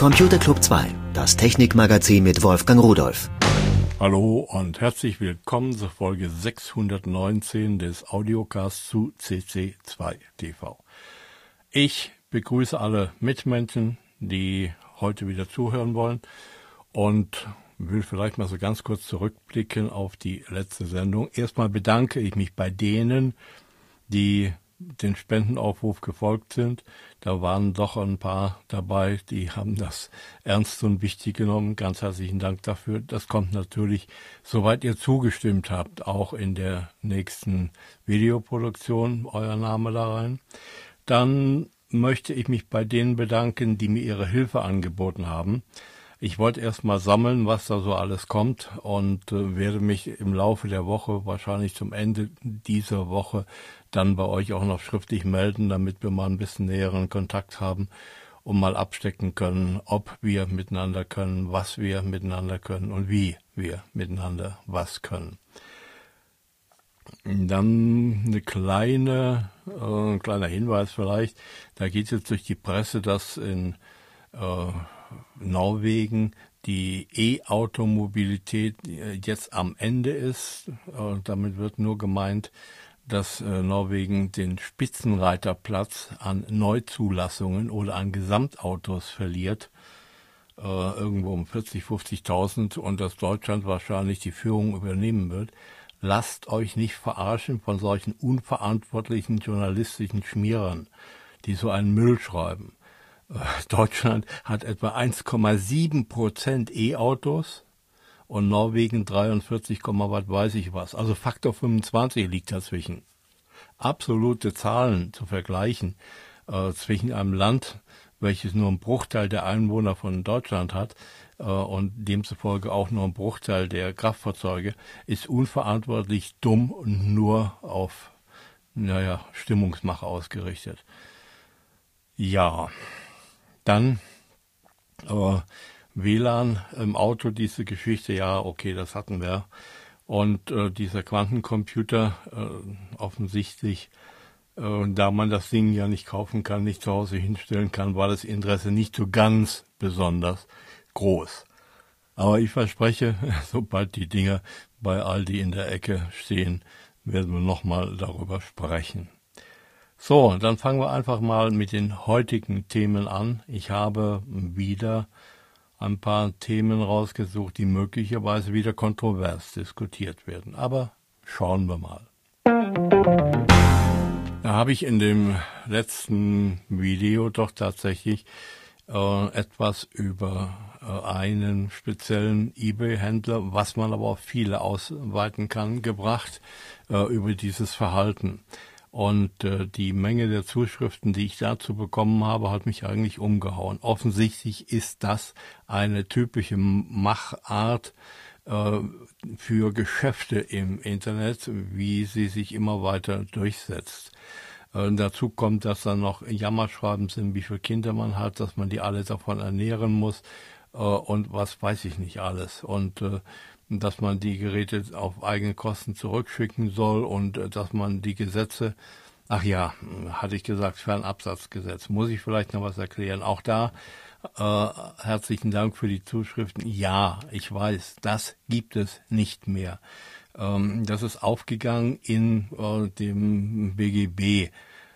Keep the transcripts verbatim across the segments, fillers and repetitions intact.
Computer Club zwei, das Technikmagazin mit Wolfgang Rudolph. Hallo und herzlich willkommen zur Folge sechshundertneunzehn des Audiocasts zu C C zwei T V. Ich begrüße alle Mitmenschen, die heute wieder zuhören wollen und will vielleicht mal so ganz kurz zurückblicken auf die letzte Sendung. Erstmal bedanke ich mich bei denen, die den Spendenaufruf gefolgt sind. Da waren doch ein paar dabei, die haben das ernst und wichtig genommen. Ganz herzlichen Dank dafür. Das kommt natürlich, soweit ihr zugestimmt habt, auch in der nächsten Videoproduktion euer Name da rein. Dann möchte ich mich bei denen bedanken, die mir ihre Hilfe angeboten haben. Ich wollte erst mal sammeln, was da so alles kommt und äh, werde mich im Laufe der Woche, wahrscheinlich zum Ende dieser Woche, dann bei euch auch noch schriftlich melden, damit wir mal ein bisschen näheren Kontakt haben und mal abstecken können, ob wir miteinander können, was wir miteinander können und wie wir miteinander was können. Dann eine kleine, äh, ein kleiner Hinweis vielleicht, da geht jetzt durch die Presse, dass in äh, Norwegen die E-Automobilität jetzt am Ende ist. Damit wird nur gemeint, dass Norwegen den Spitzenreiterplatz an Neuzulassungen oder an Gesamtautos verliert, irgendwo um vierzig, fünfzigtausend, und dass Deutschland wahrscheinlich die Führung übernehmen wird. Lasst euch nicht verarschen von solchen unverantwortlichen journalistischen Schmierern, die so einen Müll schreiben. Deutschland hat etwa eins Komma sieben Prozent E-Autos und Norwegen dreiundvierzig, was weiß ich was. Also Faktor fünfundzwanzig liegt dazwischen. Absolute Zahlen zu vergleichen äh, zwischen einem Land, welches nur einen Bruchteil der Einwohner von Deutschland hat äh, und demzufolge auch nur einen Bruchteil der Kraftfahrzeuge, ist unverantwortlich, dumm und nur auf, naja, Stimmungsmache ausgerichtet. Ja. Dann äh, W L A N im Auto, diese Geschichte, ja, okay, das hatten wir. Und äh, dieser Quantencomputer, äh, offensichtlich, äh, da man das Ding ja nicht kaufen kann, nicht zu Hause hinstellen kann, war das Interesse nicht so ganz besonders groß. Aber ich verspreche, sobald die Dinger bei Aldi in der Ecke stehen, werden wir nochmal darüber sprechen. So, dann fangen wir einfach mal mit den heutigen Themen an. Ich habe wieder ein paar Themen rausgesucht, die möglicherweise wieder kontrovers diskutiert werden. Aber schauen wir mal. Da habe ich in dem letzten Video doch tatsächlich äh, etwas über äh, einen speziellen eBay-Händler, was man aber auf viele ausweiten kann, gebracht, äh, über dieses Verhalten. Und äh, die Menge der Zuschriften, die ich dazu bekommen habe, hat mich eigentlich umgehauen. Offensichtlich ist das eine typische Machart äh, für Geschäfte im Internet, wie sie sich immer weiter durchsetzt. Äh, dazu kommt, dass dann noch Jammerschreiben sind, wie viele Kinder man hat, dass man die alle davon ernähren muss äh, und was weiß ich nicht alles. Und äh, dass man die Geräte auf eigene Kosten zurückschicken soll und äh, dass man die Gesetze, ach ja, hatte ich gesagt, Fernabsatzgesetz, muss ich vielleicht noch was erklären. Auch da äh, herzlichen Dank für die Zuschriften. Ja, ich weiß, das gibt es nicht mehr. Ähm, das ist aufgegangen in äh, dem B G B.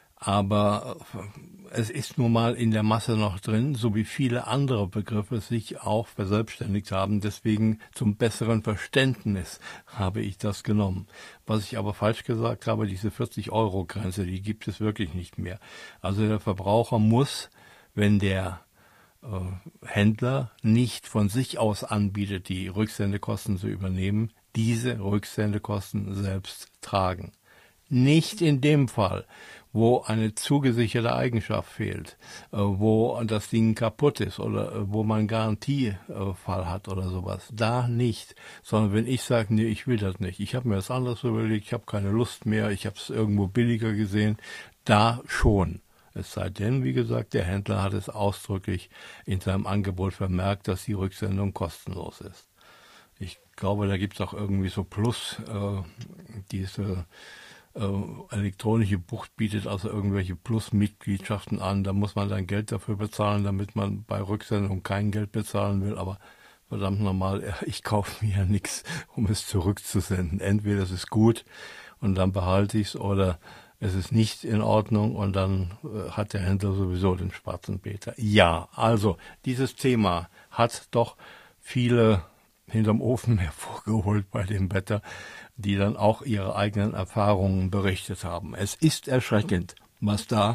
Aber es ist nun mal in der Masse noch drin, so wie viele andere Begriffe sich auch verselbstständigt haben. Deswegen zum besseren Verständnis habe ich das genommen. Was ich aber falsch gesagt habe, diese vierzig-Euro-Grenze, die gibt es wirklich nicht mehr. Also der Verbraucher muss, wenn der äh, Händler nicht von sich aus anbietet, die Rücksendekosten zu übernehmen, diese Rücksendekosten selbst tragen. Nicht in dem Fall, wo eine zugesicherte Eigenschaft fehlt, äh, wo das Ding kaputt ist oder äh, wo man einen Garantiefall hat oder sowas. Da nicht, sondern wenn ich sage, nee, ich will das nicht, ich habe mir das anders überlegt, ich habe keine Lust mehr, ich habe es irgendwo billiger gesehen, da schon. Es sei denn, wie gesagt, der Händler hat es ausdrücklich in seinem Angebot vermerkt, dass die Rücksendung kostenlos ist. Ich glaube, da gibt es auch irgendwie so Plus, äh, diese äh, elektronische Bucht bietet also irgendwelche Plus-Mitgliedschaften an. Da muss man dann Geld dafür bezahlen, damit man bei Rücksendung kein Geld bezahlen will. Aber verdammt normal, ich kaufe mir ja nichts, um es zurückzusenden. Entweder es ist gut und dann behalte ich es, oder es ist nicht in Ordnung und dann äh, hat der Händler sowieso den schwarzen Peter. Ja, also dieses Thema hat doch viele hinterm Ofen hervorgeholt bei dem Wetter, die dann auch ihre eigenen Erfahrungen berichtet haben. Es ist erschreckend, was da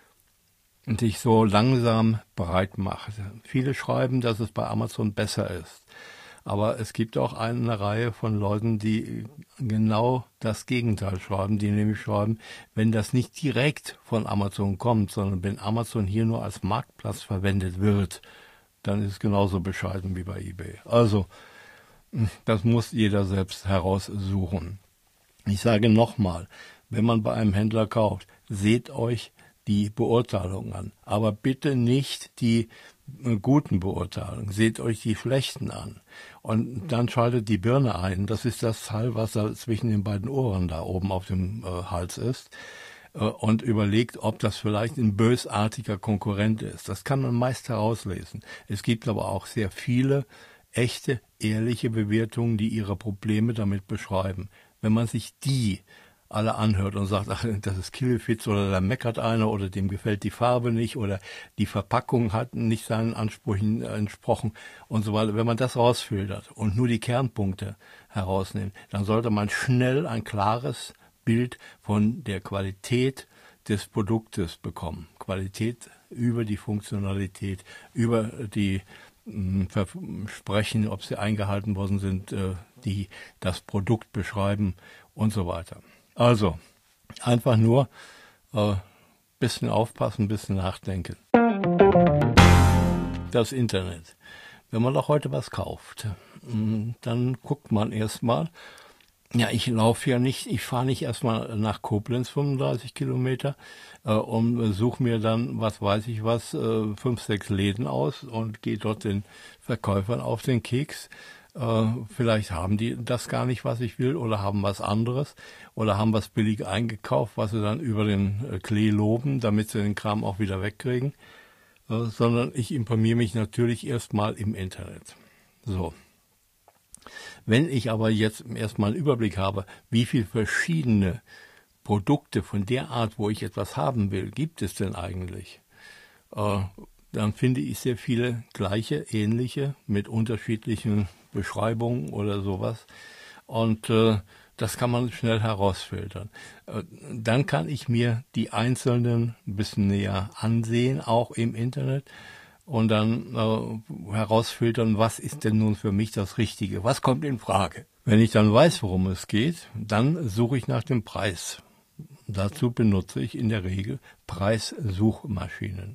sich so langsam breit macht. Viele schreiben, dass es bei Amazon besser ist. Aber es gibt auch eine Reihe von Leuten, die genau das Gegenteil schreiben, die nämlich schreiben, wenn das nicht direkt von Amazon kommt, sondern wenn Amazon hier nur als Marktplatz verwendet wird, dann ist es genauso bescheiden wie bei eBay. Also, das muss jeder selbst heraussuchen. Ich sage nochmal, wenn man bei einem Händler kauft, seht euch die Beurteilung an. Aber bitte nicht die guten Beurteilungen. Seht euch die schlechten an. Und dann schaltet die Birne ein. Das ist das Teil, was da zwischen den beiden Ohren da oben auf dem äh, Hals ist. Äh, und überlegt, ob das vielleicht ein bösartiger Konkurrent ist. Das kann man meist herauslesen. Es gibt aber auch sehr viele echte, ehrliche Bewertungen, die ihre Probleme damit beschreiben. Wenn man sich die alle anhört und sagt, ach, das ist Killefits oder da meckert einer oder dem gefällt die Farbe nicht oder die Verpackung hat nicht seinen Ansprüchen entsprochen und so weiter. Wenn man das rausfiltert und nur die Kernpunkte herausnimmt, dann sollte man schnell ein klares Bild von der Qualität des Produktes bekommen. Qualität über die Funktionalität, über die mh, Versprechen, ob sie eingehalten worden sind, äh, die das Produkt beschreiben und so weiter. Also, einfach nur äh, bisschen aufpassen, bisschen nachdenken. Das Internet. Wenn man doch heute was kauft, dann guckt man erstmal, ja, ich laufe ja nicht, ich fahre nicht erstmal nach Koblenz fünfunddreißig Kilometer äh, und suche mir dann, was weiß ich was, äh, fünf, sechs Läden aus und gehe dort den Verkäufern auf den Keks. Uh, vielleicht haben die das gar nicht, was ich will, oder haben was anderes, oder haben was billig eingekauft, was sie dann über den äh, Klee loben, damit sie den Kram auch wieder wegkriegen, uh, sondern ich informiere mich natürlich erstmal im Internet. So. Wenn ich aber jetzt erstmal einen Überblick habe, wie viele verschiedene Produkte von der Art, wo ich etwas haben will, gibt es denn eigentlich, uh, dann finde ich sehr viele gleiche, ähnliche, mit unterschiedlichen Beschreibungen oder sowas. Und äh, das kann man schnell herausfiltern. Äh, dann kann ich mir die einzelnen ein bisschen näher ansehen, auch im Internet, und dann äh, herausfiltern, was ist denn nun für mich das Richtige, was kommt in Frage. Wenn ich dann weiß, worum es geht, dann suche ich nach dem Preis. Dazu benutze ich in der Regel Preissuchmaschinen.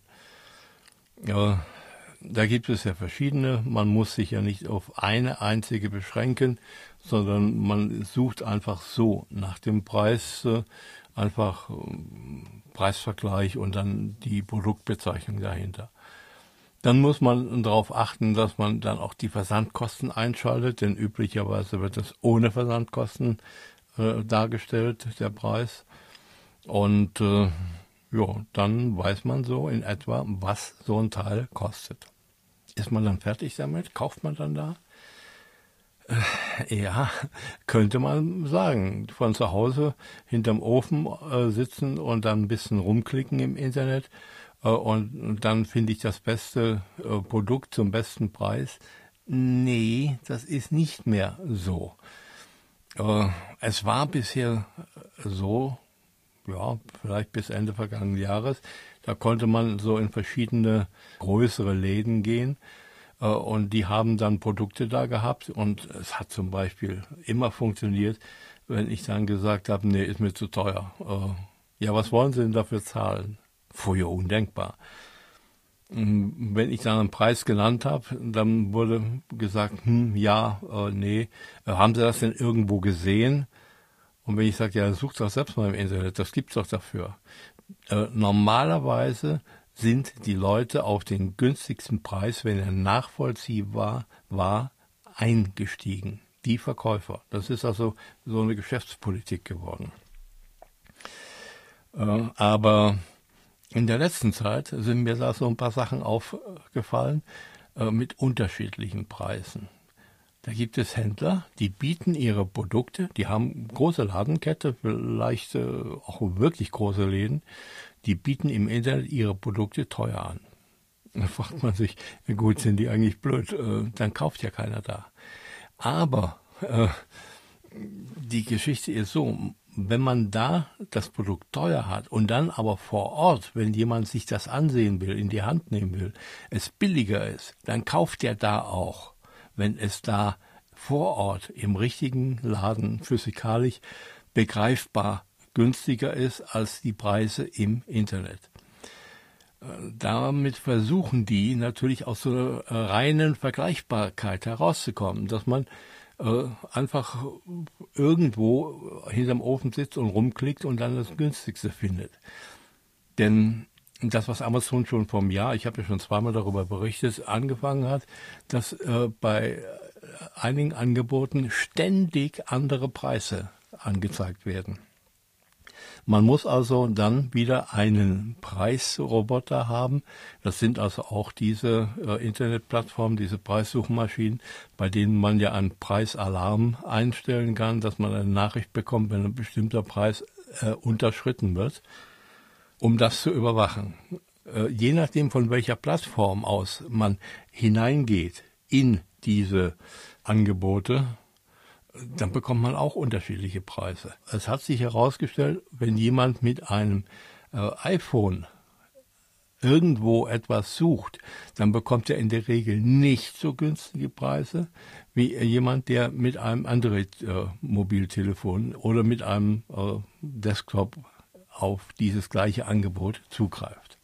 Ja, da gibt es ja verschiedene. Man muss sich ja nicht auf eine einzige beschränken, sondern man sucht einfach so nach dem Preis, äh, einfach äh, Preisvergleich und dann die Produktbezeichnung dahinter. Dann muss man darauf achten, dass man dann auch die Versandkosten einschaltet, denn üblicherweise wird das ohne Versandkosten äh, dargestellt, der Preis. Und äh, ja, dann weiß man so in etwa, was so ein Teil kostet. Ist man dann fertig damit? Kauft man dann da? Äh, ja, könnte man sagen. Von zu Hause hinterm Ofen äh, sitzen und dann ein bisschen rumklicken im Internet äh, und, und dann finde ich das beste äh, Produkt zum besten Preis. Nee, das ist nicht mehr so. Äh, es war bisher so, ja, vielleicht bis Ende vergangenen Jahres. Da konnte man so in verschiedene größere Läden gehen äh, und die haben dann Produkte da gehabt und es hat zum Beispiel immer funktioniert, wenn ich dann gesagt habe, nee, ist mir zu teuer. Äh, ja, was wollen Sie denn dafür zahlen? Früher undenkbar. Wenn ich dann einen Preis genannt habe, dann wurde gesagt, hm, ja, äh, nee, äh, haben Sie das denn irgendwo gesehen? Und wenn ich sage, ja, sucht doch selbst mal im Internet, das gibt's doch dafür. Äh, normalerweise sind die Leute auf den günstigsten Preis, wenn er nachvollziehbar war, eingestiegen. Die Verkäufer. Das ist also so eine Geschäftspolitik geworden. Äh, aber in der letzten Zeit sind mir da so ein paar Sachen aufgefallen äh, mit unterschiedlichen Preisen. Da gibt es Händler, die bieten ihre Produkte, die haben große Ladenkette, vielleicht äh, auch wirklich große Läden, die bieten im Internet ihre Produkte teuer an. Da fragt man sich, ja gut, sind die eigentlich blöd, äh, dann kauft ja keiner da. Aber äh, die Geschichte ist so, wenn man da das Produkt teuer hat und dann aber vor Ort, wenn jemand sich das ansehen will, in die Hand nehmen will, es billiger ist, dann kauft er da auch, wenn es da vor Ort im richtigen Laden physikalisch begreifbar günstiger ist als die Preise im Internet. Damit versuchen die natürlich aus so einer reinen Vergleichbarkeit herauszukommen, dass man äh, einfach irgendwo hinterm Ofen sitzt und rumklickt und dann das günstigste findet. Denn das, was Amazon schon vor einem Jahr, ich habe ja schon zweimal darüber berichtet, angefangen hat, dass äh, bei einigen Angeboten ständig andere Preise angezeigt werden. Man muss also dann wieder einen Preisroboter haben. Das sind also auch diese äh, Internetplattformen, diese Preissuchmaschinen, bei denen man ja einen Preisalarm einstellen kann, dass man eine Nachricht bekommt, wenn ein bestimmter Preis äh, unterschritten wird, um das zu überwachen. Äh, je nachdem, von welcher Plattform aus man hineingeht in diese Angebote, dann bekommt man auch unterschiedliche Preise. Es hat sich herausgestellt, wenn jemand mit einem äh, iPhone irgendwo etwas sucht, dann bekommt er in der Regel nicht so günstige Preise wie jemand, der mit einem Android-Mobiltelefon äh, oder mit einem äh, Desktop auf dieses gleiche Angebot zugreift.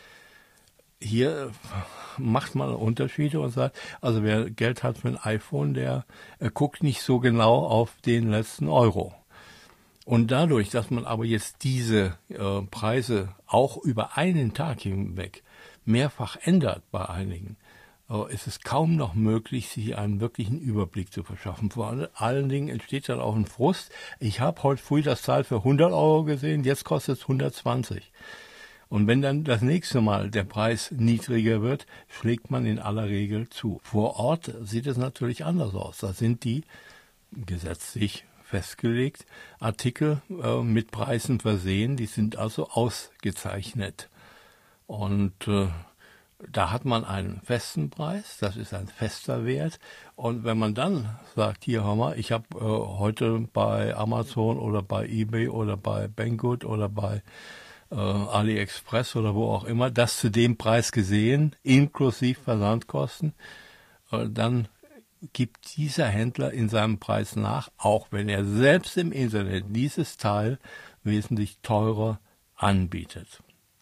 Hier macht man Unterschiede und sagt, also wer Geld hat für ein iPhone, der äh, guckt nicht so genau auf den letzten Euro. Und dadurch, dass man aber jetzt diese äh, Preise auch über einen Tag hinweg mehrfach ändert bei einigen, äh, ist es kaum noch möglich, sich einen wirklichen Überblick zu verschaffen. Vor allen Dingen entsteht dann auch ein Frust. Ich habe heute früh das Teil für hundert Euro gesehen, jetzt kostet es hundertzwanzig. Und wenn dann das nächste Mal der Preis niedriger wird, schlägt man in aller Regel zu. Vor Ort sieht es natürlich anders aus. Da sind die gesetzlich festgelegt Artikel äh, mit Preisen versehen, die sind also ausgezeichnet. Und äh, da hat man einen festen Preis, das ist ein fester Wert. Und wenn man dann sagt, hier hör mal, ich habe äh, heute bei Amazon oder bei eBay oder bei Banggood oder bei äh, AliExpress oder wo auch immer, das zu dem Preis gesehen, inklusive Versandkosten, äh, dann gibt dieser Händler in seinem Preis nach, auch wenn er selbst im Internet dieses Teil wesentlich teurer anbietet.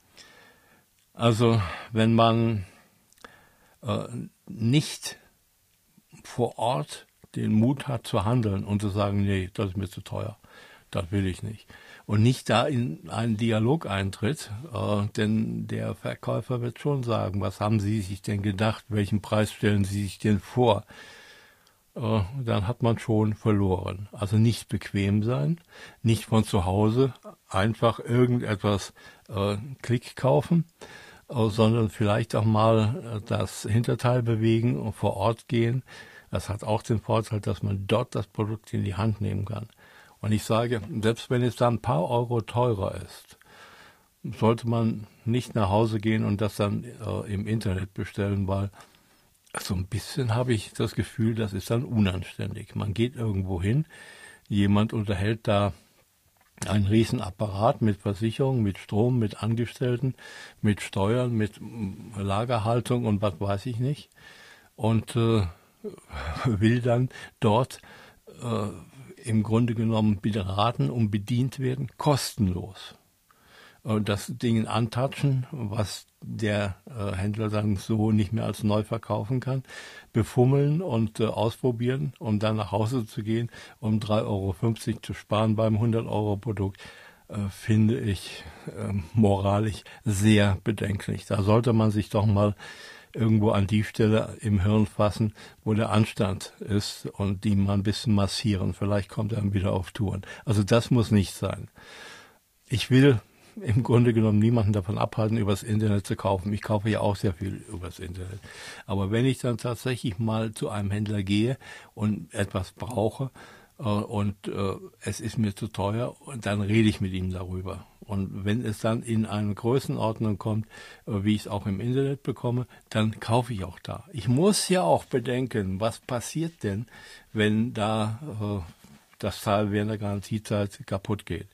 Also wenn man äh, nicht vor Ort den Mut hat zu handeln und zu sagen, nee, das ist mir zu teuer, das will ich nicht. Und nicht da in einen Dialog eintritt, äh, denn der Verkäufer wird schon sagen, was haben Sie sich denn gedacht, welchen Preis stellen Sie sich denn vor? Äh, dann hat man schon verloren. Also nicht bequem sein, nicht von zu Hause einfach irgendetwas äh, Klick kaufen, äh, sondern vielleicht auch mal äh, das Hinterteil bewegen und vor Ort gehen. Das hat auch den Vorteil, dass man dort das Produkt in die Hand nehmen kann. Und ich sage, selbst wenn es da ein paar Euro teurer ist, sollte man nicht nach Hause gehen und das dann äh, im Internet bestellen, weil so ein bisschen habe ich das Gefühl, das ist dann unanständig. Man geht irgendwo hin, jemand unterhält da einen Riesenapparat mit Versicherung, mit Strom, mit Angestellten, mit Steuern, mit Lagerhaltung und was weiß ich nicht. Und äh, will dann dort äh, im Grunde genommen beraten und bedient werden, kostenlos. Und das Ding antatschen, was der äh, Händler dann so nicht mehr als neu verkaufen kann, befummeln und äh, ausprobieren, um dann nach Hause zu gehen, um drei Euro fünfzig zu sparen beim hundert Euro Produkt, äh, finde ich äh, moralisch sehr bedenklich. Da sollte man sich doch mal irgendwo an die Stelle im Hirn fassen, wo der Anstand ist und die mal ein bisschen massieren. Vielleicht kommt er dann wieder auf Touren. Also das muss nicht sein. Ich will im Grunde genommen niemanden davon abhalten, übers Internet zu kaufen. Ich kaufe ja auch sehr viel übers Internet. Aber wenn ich dann tatsächlich mal zu einem Händler gehe und etwas brauche äh, und äh, es ist mir zu teuer, dann rede ich mit ihm darüber. Und wenn es dann in eine Größenordnung kommt, äh, wie ich es auch im Internet bekomme, dann kaufe ich auch da. Ich muss ja auch bedenken, was passiert denn, wenn da äh, das Teil während der Garantiezeit kaputt geht.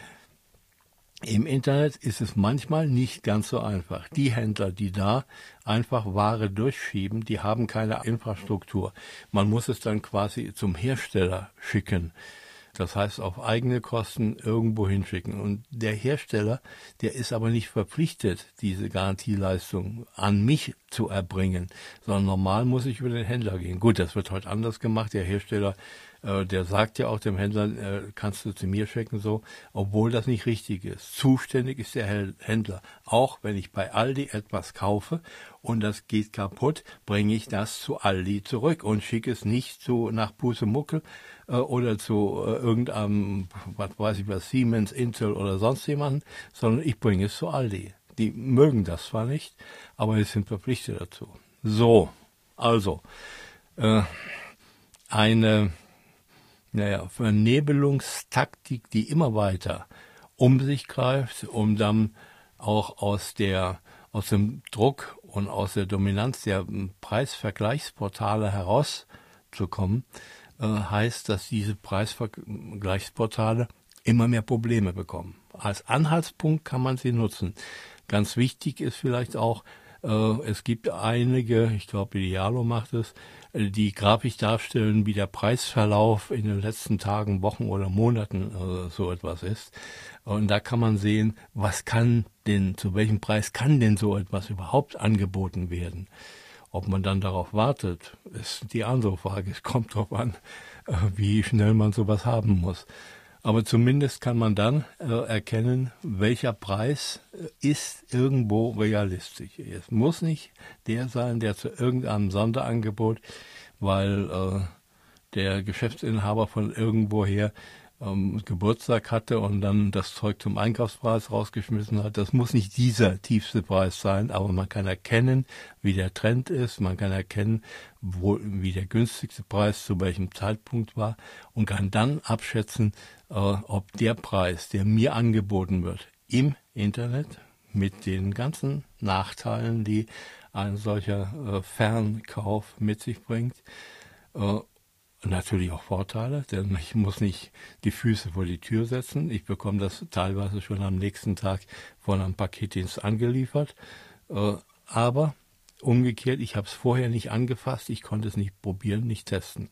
Im Internet ist es manchmal nicht ganz so einfach. Die Händler, die da einfach Ware durchschieben, die haben keine Infrastruktur. Man muss es dann quasi zum Hersteller schicken. Das heißt, auf eigene Kosten irgendwo hinschicken. Und der Hersteller, der ist aber nicht verpflichtet, diese Garantieleistung an mich zu erbringen, sondern normal muss ich über den Händler gehen. Gut, das wird heute anders gemacht. Der Hersteller, äh, der sagt ja auch dem Händler, äh, kannst du zu mir schicken, so, obwohl das nicht richtig ist. Zuständig ist der Händler. Auch wenn ich bei Aldi etwas kaufe und das geht kaputt, bringe ich das zu Aldi zurück und schicke es nicht zu nach Pusemuckel äh, oder zu äh, irgendeinem, was weiß ich was, Siemens, Intel oder sonst jemanden, sondern ich bringe es zu Aldi. Die mögen das zwar nicht, aber sie sind verpflichtet dazu. So, also äh, eine naja, Vernebelungstaktik, die immer weiter um sich greift, um dann auch aus der aus dem Druck und aus der Dominanz der Preisvergleichsportale herauszukommen, äh, heißt, dass diese Preisvergleichsportale immer mehr Probleme bekommen. Als Anhaltspunkt kann man sie nutzen. Ganz wichtig ist vielleicht auch, äh, es gibt einige, ich glaube Idealo macht es, die grafisch darstellen, wie der Preisverlauf in den letzten Tagen, Wochen oder Monaten äh, so etwas ist. Und da kann man sehen, was kann denn, zu welchem Preis kann denn so etwas überhaupt angeboten werden. Ob man dann darauf wartet, ist die andere Frage. Es kommt darauf an, äh, wie schnell man sowas haben muss. Aber zumindest kann man dann äh, erkennen, welcher Preis äh, ist irgendwo realistisch. Es muss nicht der sein, der zu irgendeinem Sonderangebot, weil äh, der Geschäftsinhaber von irgendwoher ähm, Geburtstag hatte und dann das Zeug zum Einkaufspreis rausgeschmissen hat. Das muss nicht dieser tiefste Preis sein, aber man kann erkennen, wie der Trend ist, man kann erkennen, wo, wie der günstigste Preis zu welchem Zeitpunkt war und kann dann abschätzen, äh, ob der Preis, der mir angeboten wird im Internet, mit den ganzen Nachteilen, die ein solcher äh, Fernkauf mit sich bringt, äh, natürlich auch Vorteile, denn ich muss nicht die Füße vor die Tür setzen. Ich bekomme das teilweise schon am nächsten Tag von einem Paketdienst angeliefert. Äh, aber umgekehrt, ich habe es vorher nicht angefasst, ich konnte es nicht probieren, nicht testen.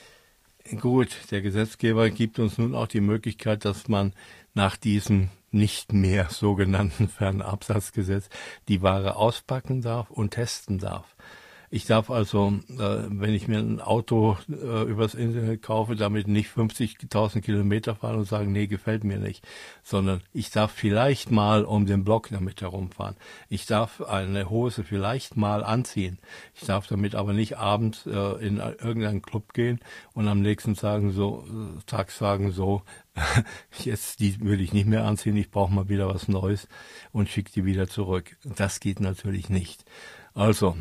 Gut, der Gesetzgeber gibt uns nun auch die Möglichkeit, dass man nach diesem nicht mehr sogenannten Fernabsatzgesetz die Ware auspacken darf und testen darf. Ich darf also, äh, wenn ich mir ein Auto äh, übers Internet kaufe, damit nicht fünfzigtausend Kilometer fahren und sagen, nee, gefällt mir nicht, sondern ich darf vielleicht mal um den Block damit herumfahren. Ich darf eine Hose vielleicht mal anziehen. Ich darf damit aber nicht abends äh, in irgendeinen Club gehen und am nächsten sagen so, äh, Tag sagen so, jetzt die will ich nicht mehr anziehen, ich brauche mal wieder was Neues und schicke die wieder zurück. Das geht natürlich nicht. Also,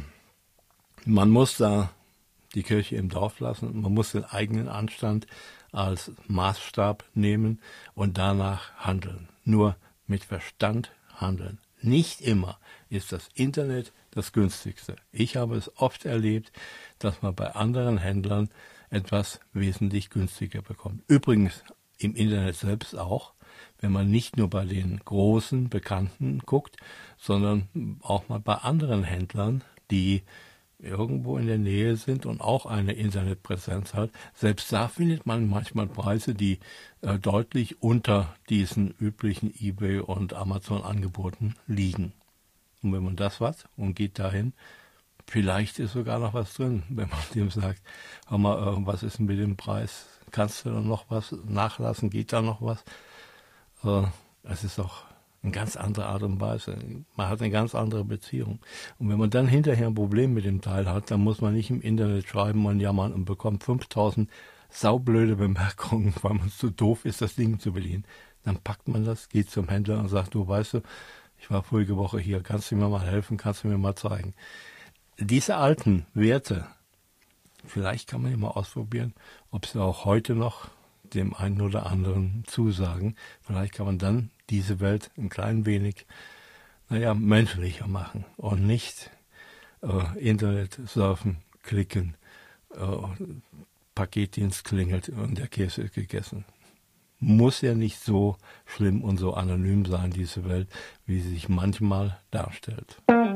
man muss da die Kirche im Dorf lassen, man muss den eigenen Anstand als Maßstab nehmen und danach handeln. Nur mit Verstand handeln. Nicht immer ist das Internet das günstigste. Ich habe es oft erlebt, dass man bei anderen Händlern etwas wesentlich günstiger bekommt. Übrigens im Internet selbst auch, wenn man nicht nur bei den großen Bekannten guckt, sondern auch mal bei anderen Händlern, die irgendwo in der Nähe sind und auch eine Internetpräsenz hat. Selbst da findet man manchmal Preise, die äh, deutlich unter diesen üblichen eBay- und Amazon-Angeboten liegen. Und wenn man das hat und geht dahin, vielleicht ist sogar noch was drin, wenn man dem sagt, hör mal, äh, was ist denn mit dem Preis? Kannst du da noch was nachlassen? Geht da noch was? Äh, es ist doch eine ganz andere Art und Weise. Man hat eine ganz andere Beziehung. Und wenn man dann hinterher ein Problem mit dem Teil hat, dann muss man nicht im Internet schreiben und jammern und bekommt fünftausend saublöde Bemerkungen, weil man zu doof ist, das Ding zu bedienen. dann packt man das, geht zum Händler und sagt, du weißt du, ich war vorige Woche hier, kannst du mir mal helfen, kannst du mir mal zeigen. Diese alten Werte, vielleicht kann man ja mal ausprobieren, ob sie auch heute noch dem einen oder anderen zusagen. Vielleicht kann man dann diese Welt ein klein wenig, naja, menschlicher machen und nicht äh, Internet surfen, klicken, äh, Paketdienst klingelt und der Käse ist gegessen. Muss ja nicht so schlimm und so anonym sein, diese Welt, wie sie sich manchmal darstellt.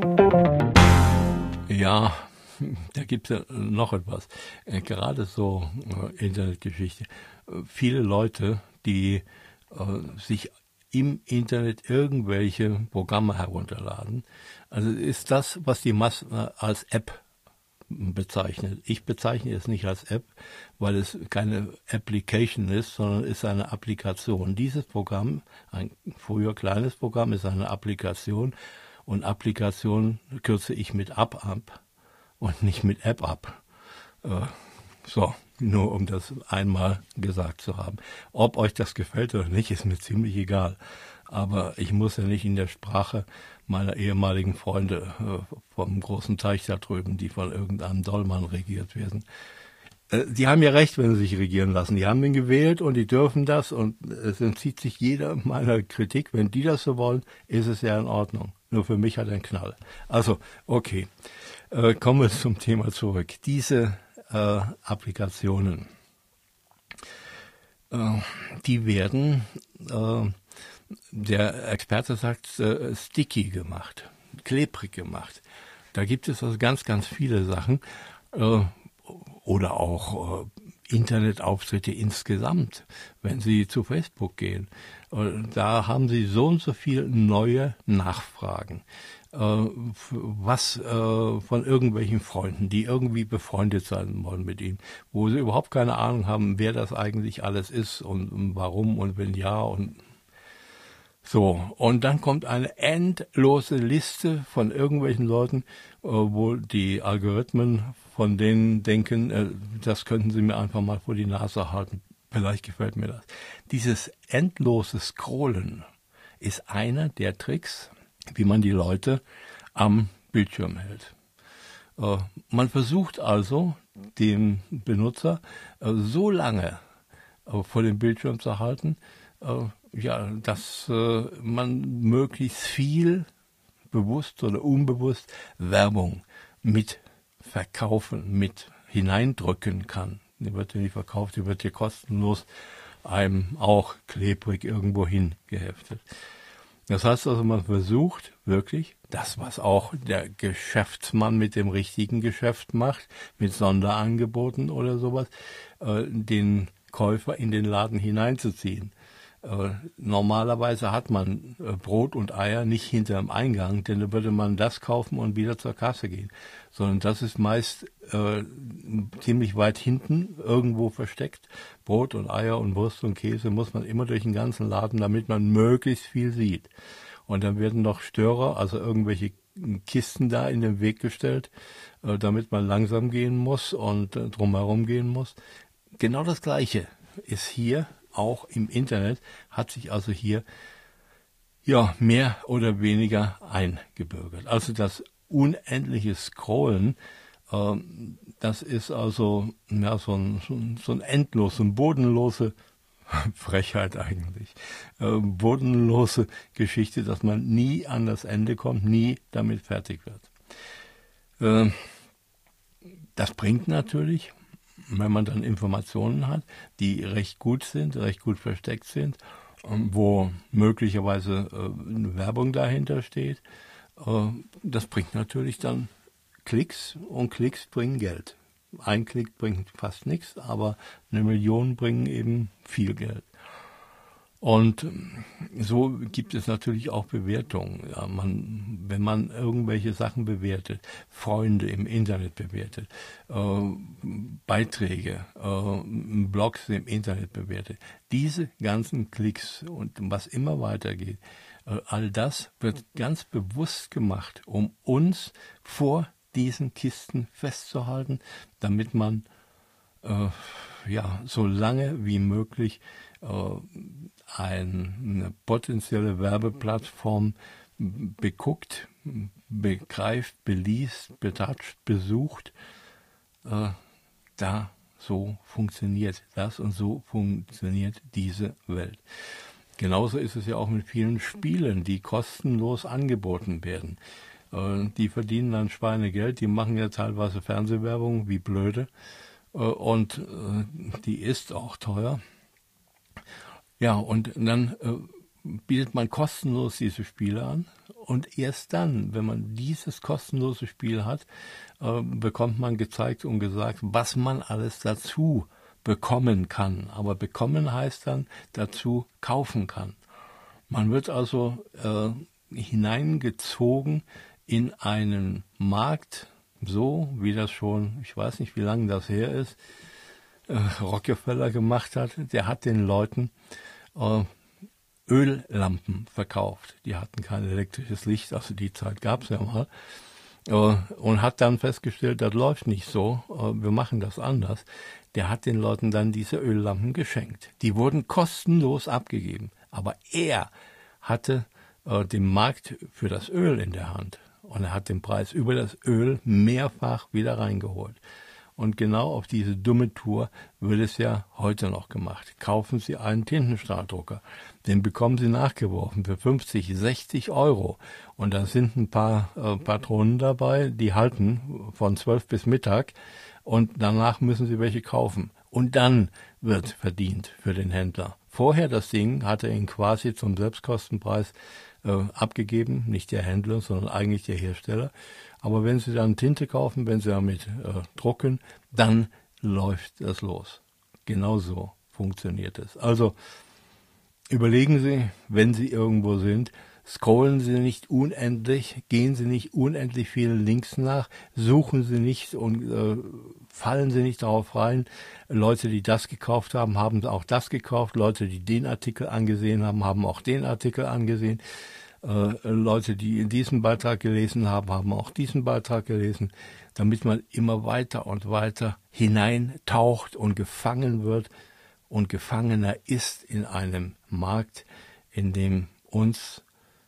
Ja, da gibt es ja noch etwas. Äh, gerade so äh, Internetgeschichte. Äh, viele Leute, die äh, sich im Internet irgendwelche Programme herunterladen, also ist das, was die Masse als App bezeichnet. Ich bezeichne es nicht als App, weil es keine Application ist, sondern ist eine Applikation. Dieses Programm, ein früher kleines Programm, ist eine Applikation und Applikation kürze ich mit App ab und nicht mit App ab. Äh, so, nur um das einmal gesagt zu haben. Ob euch das gefällt oder nicht, ist mir ziemlich egal. Aber ich muss ja nicht in der Sprache meiner ehemaligen Freunde äh, vom großen Teich da drüben, die von irgendeinem Dollmann regiert werden. Äh, die haben ja recht, wenn sie sich regieren lassen. Die haben ihn gewählt und die dürfen das und es entzieht sich jeder meiner Kritik. Wenn die das so wollen, ist es ja in Ordnung. Nur für mich hat er einen Knall. Also, okay. Äh, kommen wir zum Thema zurück. Diese äh, Applikationen, äh, die werden... Äh, Der Experte sagt, äh, sticky gemacht, klebrig gemacht. Da gibt es also ganz, ganz viele Sachen. Äh, oder auch äh, Internetauftritte insgesamt, wenn Sie zu Facebook gehen. Äh, da haben Sie so und so viele neue Nachfragen. Äh, was äh, von irgendwelchen Freunden, die irgendwie befreundet sein wollen mit Ihnen, wo Sie überhaupt keine Ahnung haben, wer das eigentlich alles ist und, und warum und wenn ja und so, und dann kommt eine endlose Liste von irgendwelchen Leuten, äh, wo die Algorithmen von denen denken, äh, das könnten sie mir einfach mal vor die Nase halten. Vielleicht gefällt mir das. Dieses endlose Scrollen ist einer der Tricks, wie man die Leute am Bildschirm hält. Äh, man versucht also, den Benutzer äh, so lange äh, vor dem Bildschirm zu halten, äh, ja, dass äh, man möglichst viel bewusst oder unbewusst Werbung mit verkaufen, mit hineindrücken kann. Die wird ja nicht verkauft, die wird ja kostenlos einem auch klebrig irgendwo hingeheftet. Das heißt also, man versucht wirklich das, was auch der Geschäftsmann mit dem richtigen Geschäft macht, mit Sonderangeboten oder sowas, äh, den Käufer in den Laden hineinzuziehen. Äh, normalerweise hat man äh, Brot und Eier nicht hinterm Eingang, denn da würde man das kaufen und wieder zur Kasse gehen. Sondern das ist meist äh, ziemlich weit hinten irgendwo versteckt. Brot und Eier und Wurst und Käse muss man immer durch den ganzen Laden, damit man möglichst viel sieht. Und dann werden noch Störer, also irgendwelche Kisten da in den Weg gestellt, äh, damit man langsam gehen muss und äh, drumherum gehen muss. Genau das Gleiche ist hier auch im Internet, hat sich also hier ja mehr oder weniger eingebürgert. Also das unendliche Scrollen, äh, das ist also ja, so ein, so ein, so ein endlos, so ein bodenlose Frechheit eigentlich, äh, bodenlose Geschichte, dass man nie an das Ende kommt, nie damit fertig wird. Äh, das bringt natürlich, wenn man dann Informationen hat, die recht gut sind, recht gut versteckt sind, wo möglicherweise äh, Werbung dahinter steht, äh, das bringt natürlich dann Klicks und Klicks bringen Geld. Ein Klick bringt fast nichts, aber eine Million bringen eben viel Geld. Und so gibt es natürlich auch Bewertungen. Ja, man, wenn man irgendwelche Sachen bewertet, Freunde im Internet bewertet, äh, Beiträge, äh, Blogs im Internet bewertet, diese ganzen Klicks und was immer weitergeht, äh, all das wird ganz bewusst gemacht, um uns vor diesen Kisten festzuhalten, damit man äh, ja so lange wie möglich äh, eine potenzielle Werbeplattform beguckt, begreift, beliest, betatscht, besucht, äh, da so funktioniert das und so funktioniert diese Welt. Genauso ist es ja auch mit vielen Spielen, die kostenlos angeboten werden. Äh, die verdienen dann Schweinegeld, die machen ja teilweise Fernsehwerbung wie blöde äh, und äh, die ist auch teuer. Ja, und dann äh, bietet man kostenlos diese Spiele an und erst dann, wenn man dieses kostenlose Spiel hat, äh, bekommt man gezeigt und gesagt, was man alles dazu bekommen kann. Aber bekommen heißt dann dazu kaufen kann. Man wird also äh, hineingezogen in einen Markt, so wie das schon, ich weiß nicht, wie lange das her ist, äh, Rockefeller gemacht hat. Der hat den Leuten äh, Öllampen verkauft. Die hatten kein elektrisches Licht, also die Zeit gab es ja mal. Äh, und hat dann festgestellt, das läuft nicht so, äh, wir machen das anders. Der hat den Leuten dann diese Öllampen geschenkt. Die wurden kostenlos abgegeben. Aber er hatte äh, den Markt für das Öl in der Hand. Und er hat den Preis über das Öl mehrfach wieder reingeholt. Und genau auf diese dumme Tour wird es ja heute noch gemacht. Kaufen Sie einen Tintenstrahldrucker. Den bekommen Sie nachgeworfen für fünfzig, sechzig Euro. Und da sind ein paar äh, Patronen dabei, die halten von zwölf bis Mittag. Und danach müssen Sie welche kaufen. Und dann wird verdient für den Händler. Vorher das Ding hat er ihn quasi zum Selbstkostenpreis äh, abgegeben. Nicht der Händler, sondern eigentlich der Hersteller. Aber wenn Sie dann Tinte kaufen, wenn Sie damit äh, drucken, dann läuft das los. Genauso funktioniert es. Also überlegen Sie, wenn Sie irgendwo sind, scrollen Sie nicht unendlich, gehen Sie nicht unendlich vielen Links nach, suchen Sie nicht und äh, fallen Sie nicht darauf rein. Leute, die das gekauft haben, haben auch das gekauft. Leute, die den Artikel angesehen haben, haben auch den Artikel angesehen. Äh, Leute, die diesen Beitrag gelesen haben, haben auch diesen Beitrag gelesen, damit man immer weiter und weiter hineintaucht und gefangen wird und Gefangener ist in einem Markt, in dem uns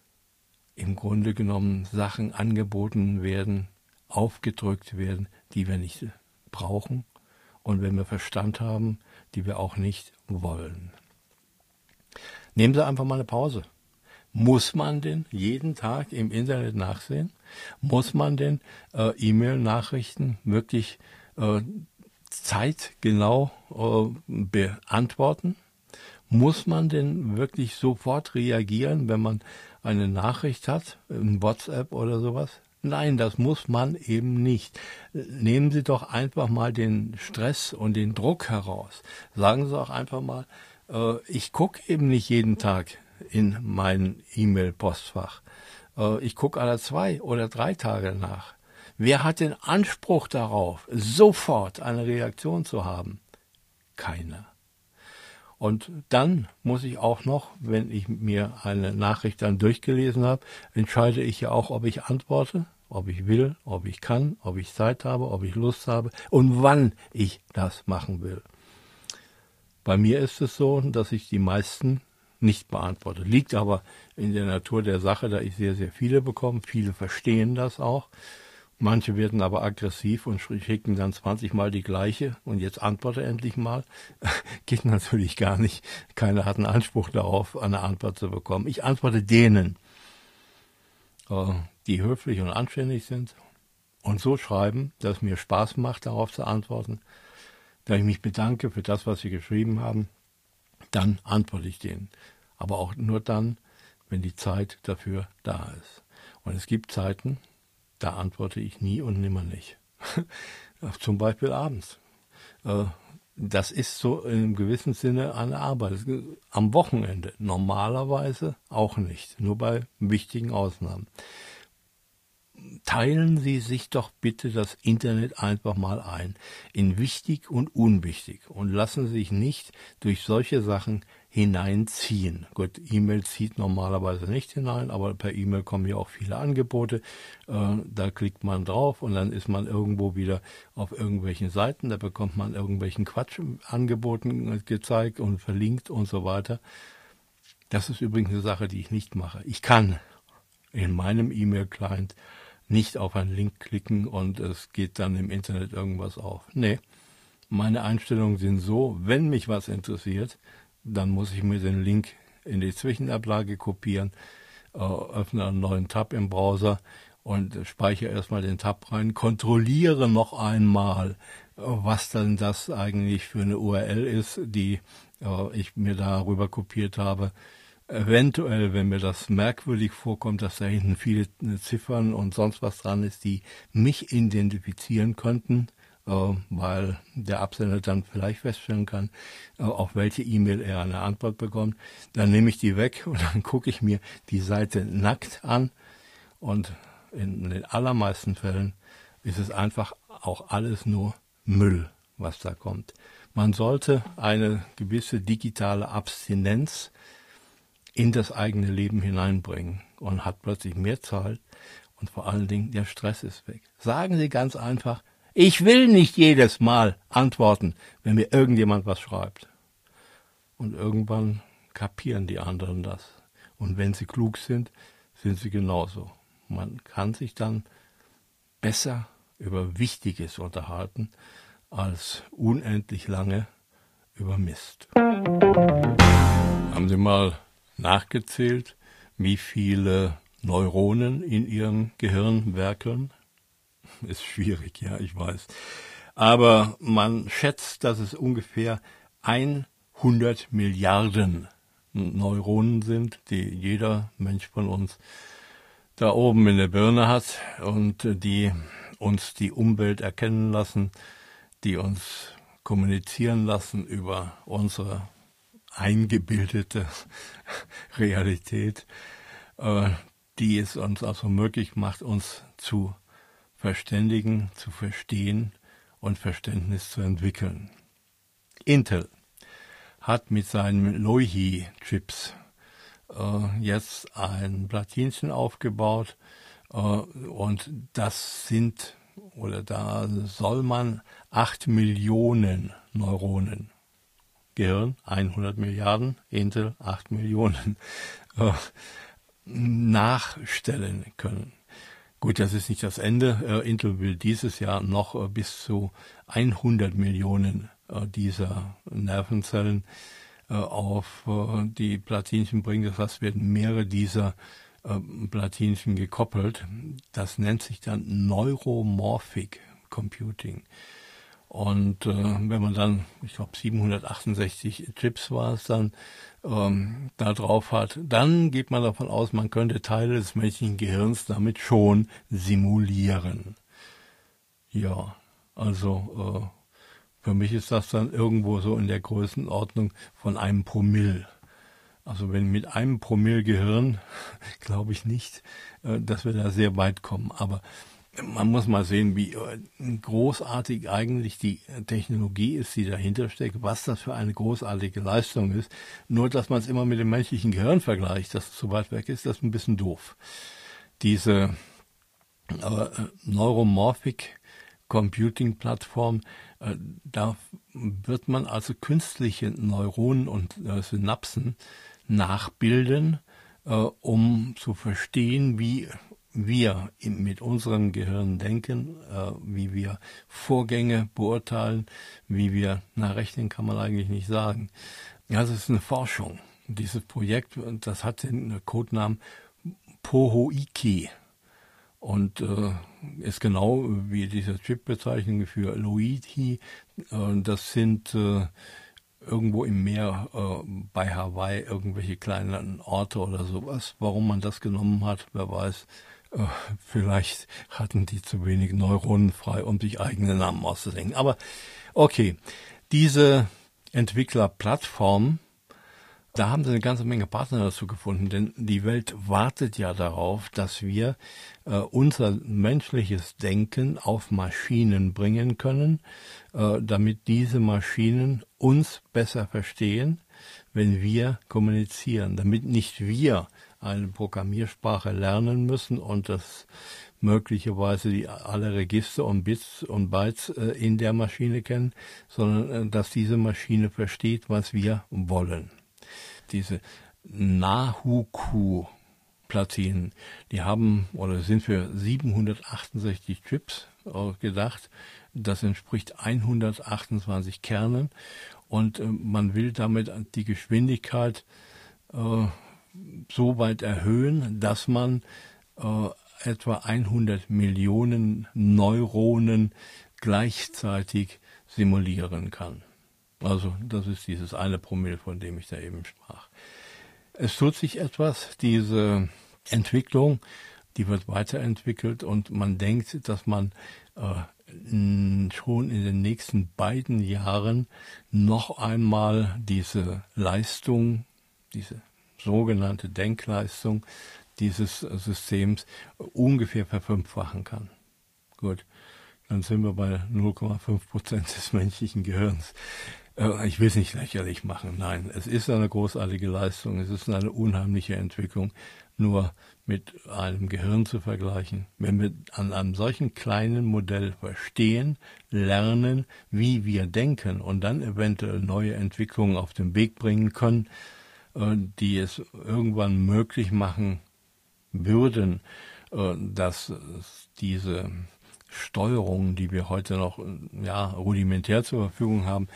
im Grunde genommen Sachen angeboten werden, aufgedrückt werden, die wir nicht brauchen und wenn wir Verstand haben, die wir auch nicht wollen. Nehmen Sie einfach mal eine Pause. Muss man denn jeden Tag im Internet nachsehen? Muss man denn äh, E-Mail-Nachrichten wirklich äh, zeitgenau äh, beantworten? Muss man denn wirklich sofort reagieren, wenn man eine Nachricht hat, in WhatsApp oder sowas? Nein, das muss man eben nicht. Nehmen Sie doch einfach mal den Stress und den Druck heraus. Sagen Sie auch einfach mal, äh, ich gucke eben nicht jeden Tag in mein E-Mail-Postfach. Äh, ich gucke alle zwei oder drei Tage nach. Wer hat den Anspruch darauf, sofort eine Reaktion zu haben? Keiner. Und dann muss ich auch noch, wenn ich mir eine Nachricht dann durchgelesen habe, entscheide ich ja auch, ob ich antworte, ob ich will, ob ich kann, ob ich Zeit habe, ob ich Lust habe und wann ich das machen will. Bei mir ist es so, dass ich die meisten nicht beantworte. Liegt aber in der Natur der Sache, da ich sehr, sehr viele bekomme. Viele verstehen das auch. Manche werden aber aggressiv und schicken dann zwanzig Mal die gleiche und jetzt antworte endlich mal. Geht natürlich gar nicht. Keiner hat einen Anspruch darauf, eine Antwort zu bekommen. Ich antworte denen, die höflich und anständig sind und so schreiben, dass es mir Spaß macht, darauf zu antworten. Da ich mich bedanke für das, was sie geschrieben haben, dann antworte ich denen. Aber auch nur dann, wenn die Zeit dafür da ist. Und es gibt Zeiten, da antworte ich nie und nimmer nicht. Zum Beispiel abends. Das ist so in einem gewissen Sinne eine Arbeit. Am Wochenende normalerweise auch nicht. Nur bei wichtigen Ausnahmen. Teilen Sie sich doch bitte das Internet einfach mal ein in wichtig und unwichtig und lassen Sie sich nicht durch solche Sachen hineinziehen. Gut, E-Mail zieht normalerweise nicht hinein, aber per E-Mail kommen ja auch viele Angebote. Äh, da klickt man drauf und dann ist man irgendwo wieder auf irgendwelchen Seiten. Da bekommt man irgendwelchen Quatsch angeboten, gezeigt und verlinkt und so weiter. Das ist übrigens eine Sache, die ich nicht mache. Ich kann in meinem E-Mail-Client nicht auf einen Link klicken und es geht dann im Internet irgendwas auf. Nee, meine Einstellungen sind so, wenn mich was interessiert, dann muss ich mir den Link in die Zwischenablage kopieren, äh, öffne einen neuen Tab im Browser und speichere erstmal den Tab rein, kontrolliere noch einmal, äh, was dann das eigentlich für eine U R L ist, die äh, ich mir darüber kopiert habe. Eventuell, wenn mir das merkwürdig vorkommt, dass da hinten viele Ziffern und sonst was dran ist, die mich identifizieren könnten, äh, weil der Absender dann vielleicht feststellen kann, äh, auf welche E-Mail er eine Antwort bekommt, dann nehme ich die weg und dann gucke ich mir die Seite nackt an und in den allermeisten Fällen ist es einfach auch alles nur Müll, was da kommt. Man sollte eine gewisse digitale Abstinenz in das eigene Leben hineinbringen und hat plötzlich mehr Zeit und vor allen Dingen der Stress ist weg. Sagen Sie ganz einfach, ich will nicht jedes Mal antworten, wenn mir irgendjemand was schreibt. Und irgendwann kapieren die anderen das. Und wenn sie klug sind, sind sie genauso. Man kann sich dann besser über Wichtiges unterhalten, als unendlich lange über Mist. Haben Sie mal nachgezählt, wie viele Neuronen in Ihrem Gehirn werkeln? Ist schwierig, ja, ich weiß. Aber man schätzt, dass es ungefähr hundert Milliarden Neuronen sind, die jeder Mensch von uns da oben in der Birne hat und die uns die Umwelt erkennen lassen, die uns kommunizieren lassen über unsere eingebildete Realität, äh, die es uns also möglich macht, uns zu verständigen, zu verstehen und Verständnis zu entwickeln. Intel hat mit seinen Loihi-Chips äh, jetzt ein Platinchen aufgebaut äh, und das sind, oder da soll man acht Millionen Neuronen, Gehirn hundert Milliarden, Intel acht Millionen, äh, nachstellen können. Gut, das ist nicht das Ende. Äh, Intel will dieses Jahr noch äh, bis zu hundert Millionen äh, dieser Nervenzellen äh, auf äh, die Platinchen bringen. Das heißt, werden mehrere dieser äh, Platinchen gekoppelt. Das nennt sich dann Neuromorphic Computing. Und äh, wenn man dann, ich glaube siebenhundertachtundsechzig Chips war es dann, ähm, da drauf hat, dann geht man davon aus, man könnte Teile des menschlichen Gehirns damit schon simulieren. Ja, also äh, für mich ist das dann irgendwo so in der Größenordnung von einem Promille. Also wenn mit einem Promille Gehirn, glaube ich nicht, äh, dass wir da sehr weit kommen. Aber man muss mal sehen, wie großartig eigentlich die Technologie ist, die dahinter steckt, was das für eine großartige Leistung ist. Nur, dass man es immer mit dem menschlichen Gehirn vergleicht, dass es so weit weg ist, das ist ein bisschen doof. Diese äh, Neuromorphic Computing Plattform, äh, da wird man also künstliche Neuronen und äh, Synapsen nachbilden, äh, um zu verstehen, wie wir mit unserem Gehirn denken, äh, wie wir Vorgänge beurteilen, wie wir, na rechnen kann man eigentlich nicht sagen. Ja, das ist eine Forschung. Dieses Projekt, das hat den Codenamen POHOIKI und äh, ist genau wie diese Chip-Bezeichnung für Loihi. Äh, das sind äh, irgendwo im Meer äh, bei Hawaii irgendwelche kleinen Orte oder sowas. Warum man das genommen hat, wer weiß. Uh, vielleicht hatten die zu wenig Neuronen frei, um sich eigene Namen auszudenken. Aber okay, diese Entwicklerplattform, da haben sie eine ganze Menge Partner dazu gefunden, denn die Welt wartet ja darauf, dass wir äh, unser menschliches Denken auf Maschinen bringen können, äh, damit diese Maschinen uns besser verstehen wenn wir kommunizieren, damit nicht wir eine Programmiersprache lernen müssen und das möglicherweise die alle Register und Bits und Bytes äh, in der Maschine kennen, sondern äh, dass diese Maschine versteht, was wir wollen. Diese Nahuku-Platinen, die haben oder sind für siebenhundertachtundsechzig Chips äh, gedacht. Das entspricht hundertachtundzwanzig Kernen und äh, man will damit die Geschwindigkeit äh, so weit erhöhen, dass man äh, etwa hundert Millionen Neuronen gleichzeitig simulieren kann. Also das ist dieses eine Promille, von dem ich da eben sprach. Es tut sich etwas, diese Entwicklung, die wird weiterentwickelt und man denkt, dass man äh, schon in den nächsten beiden Jahren noch einmal diese Leistung, diese sogenannte Denkleistung dieses Systems ungefähr verfünffachen kann. Gut, dann sind wir bei null Komma fünf Prozent des menschlichen Gehirns. Ich will es nicht lächerlich machen, nein, es ist eine großartige Leistung, es ist eine unheimliche Entwicklung, nur mit einem Gehirn zu vergleichen. Wenn wir an einem solchen kleinen Modell verstehen, lernen, wie wir denken und dann eventuell neue Entwicklungen auf den Weg bringen können, die es irgendwann möglich machen würden, dass diese Steuerung, die wir heute noch ja, rudimentär zur Verfügung haben,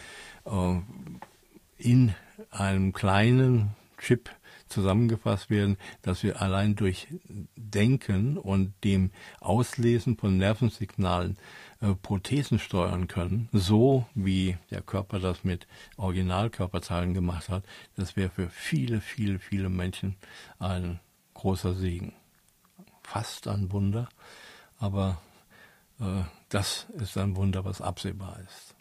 in einem kleinen Chip zusammengefasst werden, dass wir allein durch Denken und dem Auslesen von Nervensignalen äh, Prothesen steuern können, so wie der Körper das mit Originalkörperteilen gemacht hat. Das wäre für viele, viele, viele Menschen ein großer Segen. Fast ein Wunder, aber äh, das ist ein Wunder, was absehbar ist.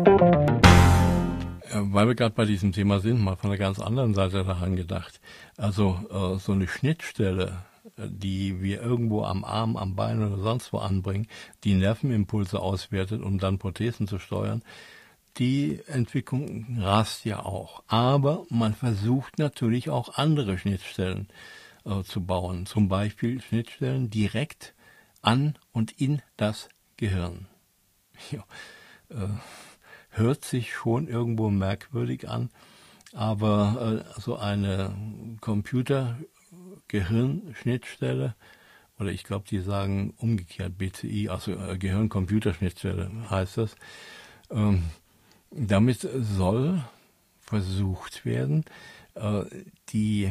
Weil wir gerade bei diesem Thema sind, mal von einer ganz anderen Seite daran gedacht. Also äh, so eine Schnittstelle, die wir irgendwo am Arm, am Bein oder sonst wo anbringen, die Nervenimpulse auswertet, um dann Prothesen zu steuern, die Entwicklung rast ja auch. Aber man versucht natürlich auch andere Schnittstellen äh, zu bauen. Zum Beispiel Schnittstellen direkt an und in das Gehirn. Ja, äh, hört sich schon irgendwo merkwürdig an, aber äh, so eine Computer-Gehirn-Schnittstelle, oder ich glaube, die sagen umgekehrt B C I, also äh, Gehirn-Computer-Schnittstelle heißt das, ähm, damit soll versucht werden, äh, die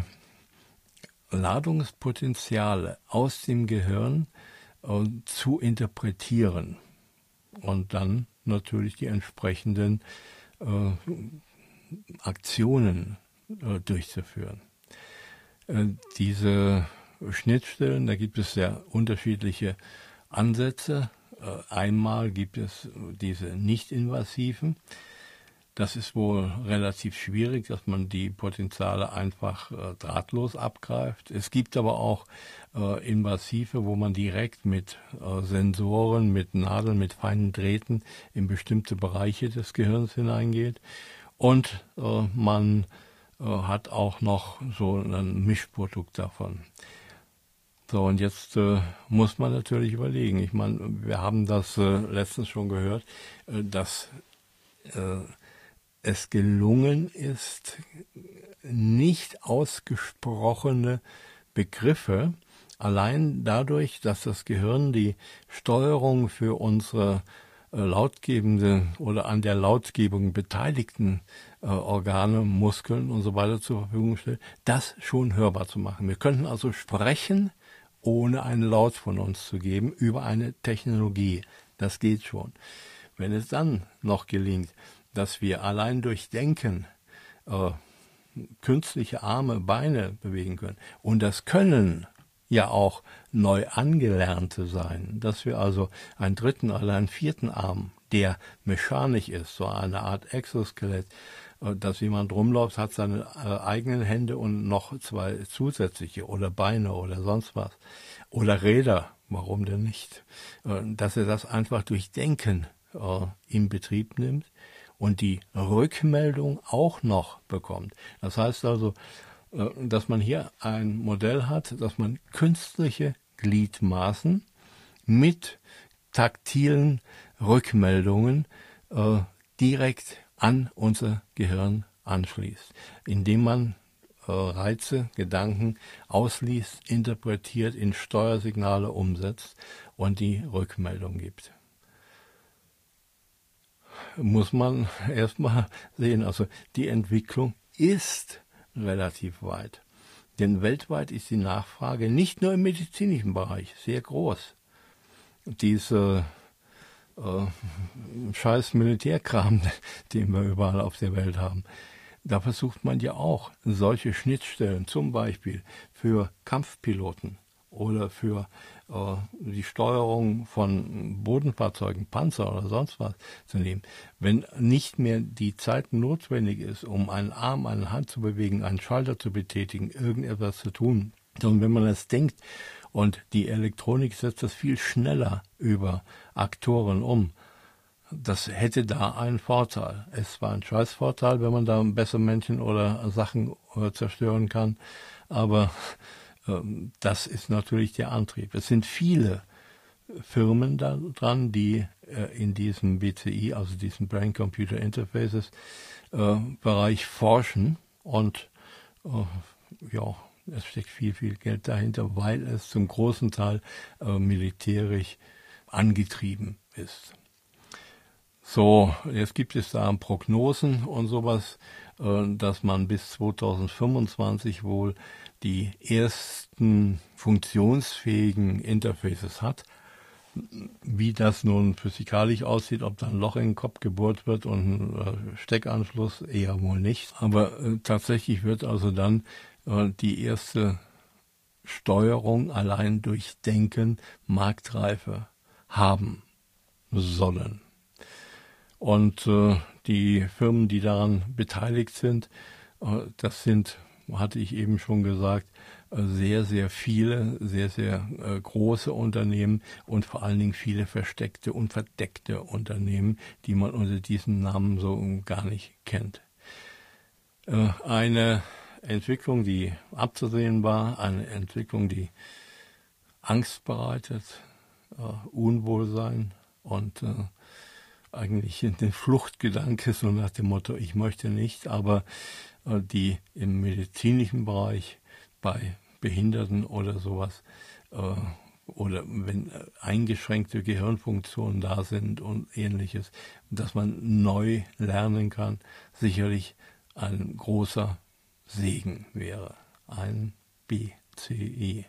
Ladungspotenziale aus dem Gehirn äh, zu interpretieren und dann natürlich die entsprechenden äh, Aktionen äh, durchzuführen. Äh, diese Schnittstellen, da gibt es sehr unterschiedliche Ansätze. Äh, einmal gibt es diese nicht-invasiven. Das ist wohl relativ schwierig, dass man die Potenziale einfach äh, drahtlos abgreift. Es gibt aber auch äh, invasive, wo man direkt mit äh, Sensoren, mit Nadeln, mit feinen Drähten in bestimmte Bereiche des Gehirns hineingeht. Und äh, man äh, hat auch noch so ein Mischprodukt davon. So, und jetzt äh, muss man natürlich überlegen. Ich meine, wir haben das äh, letztens schon gehört, äh, dass äh, es gelungen ist, nicht ausgesprochene Begriffe, allein dadurch, dass das Gehirn die Steuerung für unsere äh, lautgebenden oder an der Lautgebung beteiligten äh, Organe, Muskeln und so weiter zur Verfügung stellt, das schon hörbar zu machen. Wir könnten also sprechen, ohne einen Laut von uns zu geben, über eine Technologie. Das geht schon. Wenn es dann noch gelingt, dass wir allein durch Denken äh, künstliche Arme, Beine bewegen können. Und das können ja auch neu angelernte sein, dass wir also einen dritten oder einen vierten Arm, der mechanisch ist, so eine Art Exoskelett, äh, dass jemand rumläuft, hat seine äh, eigenen Hände und noch zwei zusätzliche oder Beine oder sonst was. Oder Räder, warum denn nicht? Äh, dass er das einfach durch Denken äh, in Betrieb nimmt. und die Rückmeldung auch noch bekommt. Das heißt also, dass man hier ein Modell hat, dass man künstliche Gliedmaßen mit taktilen Rückmeldungen äh, direkt an unser Gehirn anschließt, indem man äh, Reize, Gedanken ausliest, interpretiert, in Steuersignale umsetzt und die Rückmeldung gibt. Muss man erstmal sehen, also die Entwicklung ist relativ weit. Denn weltweit ist die Nachfrage nicht nur im medizinischen Bereich sehr groß. Diese äh, scheiß Militärkram, den wir überall auf der Welt haben, da versucht man ja auch solche Schnittstellen, zum Beispiel für Kampfpiloten oder für äh, die Steuerung von Bodenfahrzeugen, Panzer oder sonst was zu nehmen. Wenn nicht mehr die Zeit notwendig ist, um einen Arm, eine Hand zu bewegen, einen Schalter zu betätigen, irgendetwas zu tun, sondern wenn man das denkt und die Elektronik setzt das viel schneller über Aktoren um, das hätte da einen Vorteil. Es war ein Scheißvorteil, wenn man da besser Menschen oder Sachen äh, zerstören kann, aber das ist natürlich der Antrieb. Es sind viele Firmen da dran, die äh, in diesem B C I, also diesem Brain Computer Interfaces äh, Bereich forschen und äh, ja, es steckt viel, viel Geld dahinter, weil es zum großen Teil äh, militärisch angetrieben ist. So, jetzt gibt es da Prognosen und sowas, äh, dass man bis zweitausendfünfundzwanzig wohl die ersten funktionsfähigen Interfaces hat. Wie das nun physikalisch aussieht, ob da ein Loch in den Kopf gebohrt wird und ein Steckanschluss, eher wohl nicht. Aber äh, tatsächlich wird also dann äh, die erste Steuerung allein durch Denken Marktreife haben sollen. Und äh, die Firmen, die daran beteiligt sind, äh, das sind, hatte ich eben schon gesagt, sehr, sehr viele, sehr, sehr äh, große Unternehmen und vor allen Dingen viele versteckte und verdeckte Unternehmen, die man unter diesen Namen so gar nicht kennt. Äh, eine Entwicklung, die abzusehen war, eine Entwicklung, die Angst bereitet, äh, Unwohlsein und äh, eigentlich den Fluchtgedanke, so nach dem Motto, ich möchte nicht, aber äh, die im medizinischen Bereich bei Behinderten oder sowas äh, oder wenn eingeschränkte Gehirnfunktionen da sind und ähnliches, dass man neu lernen kann, sicherlich ein großer Segen wäre. Ein B C I,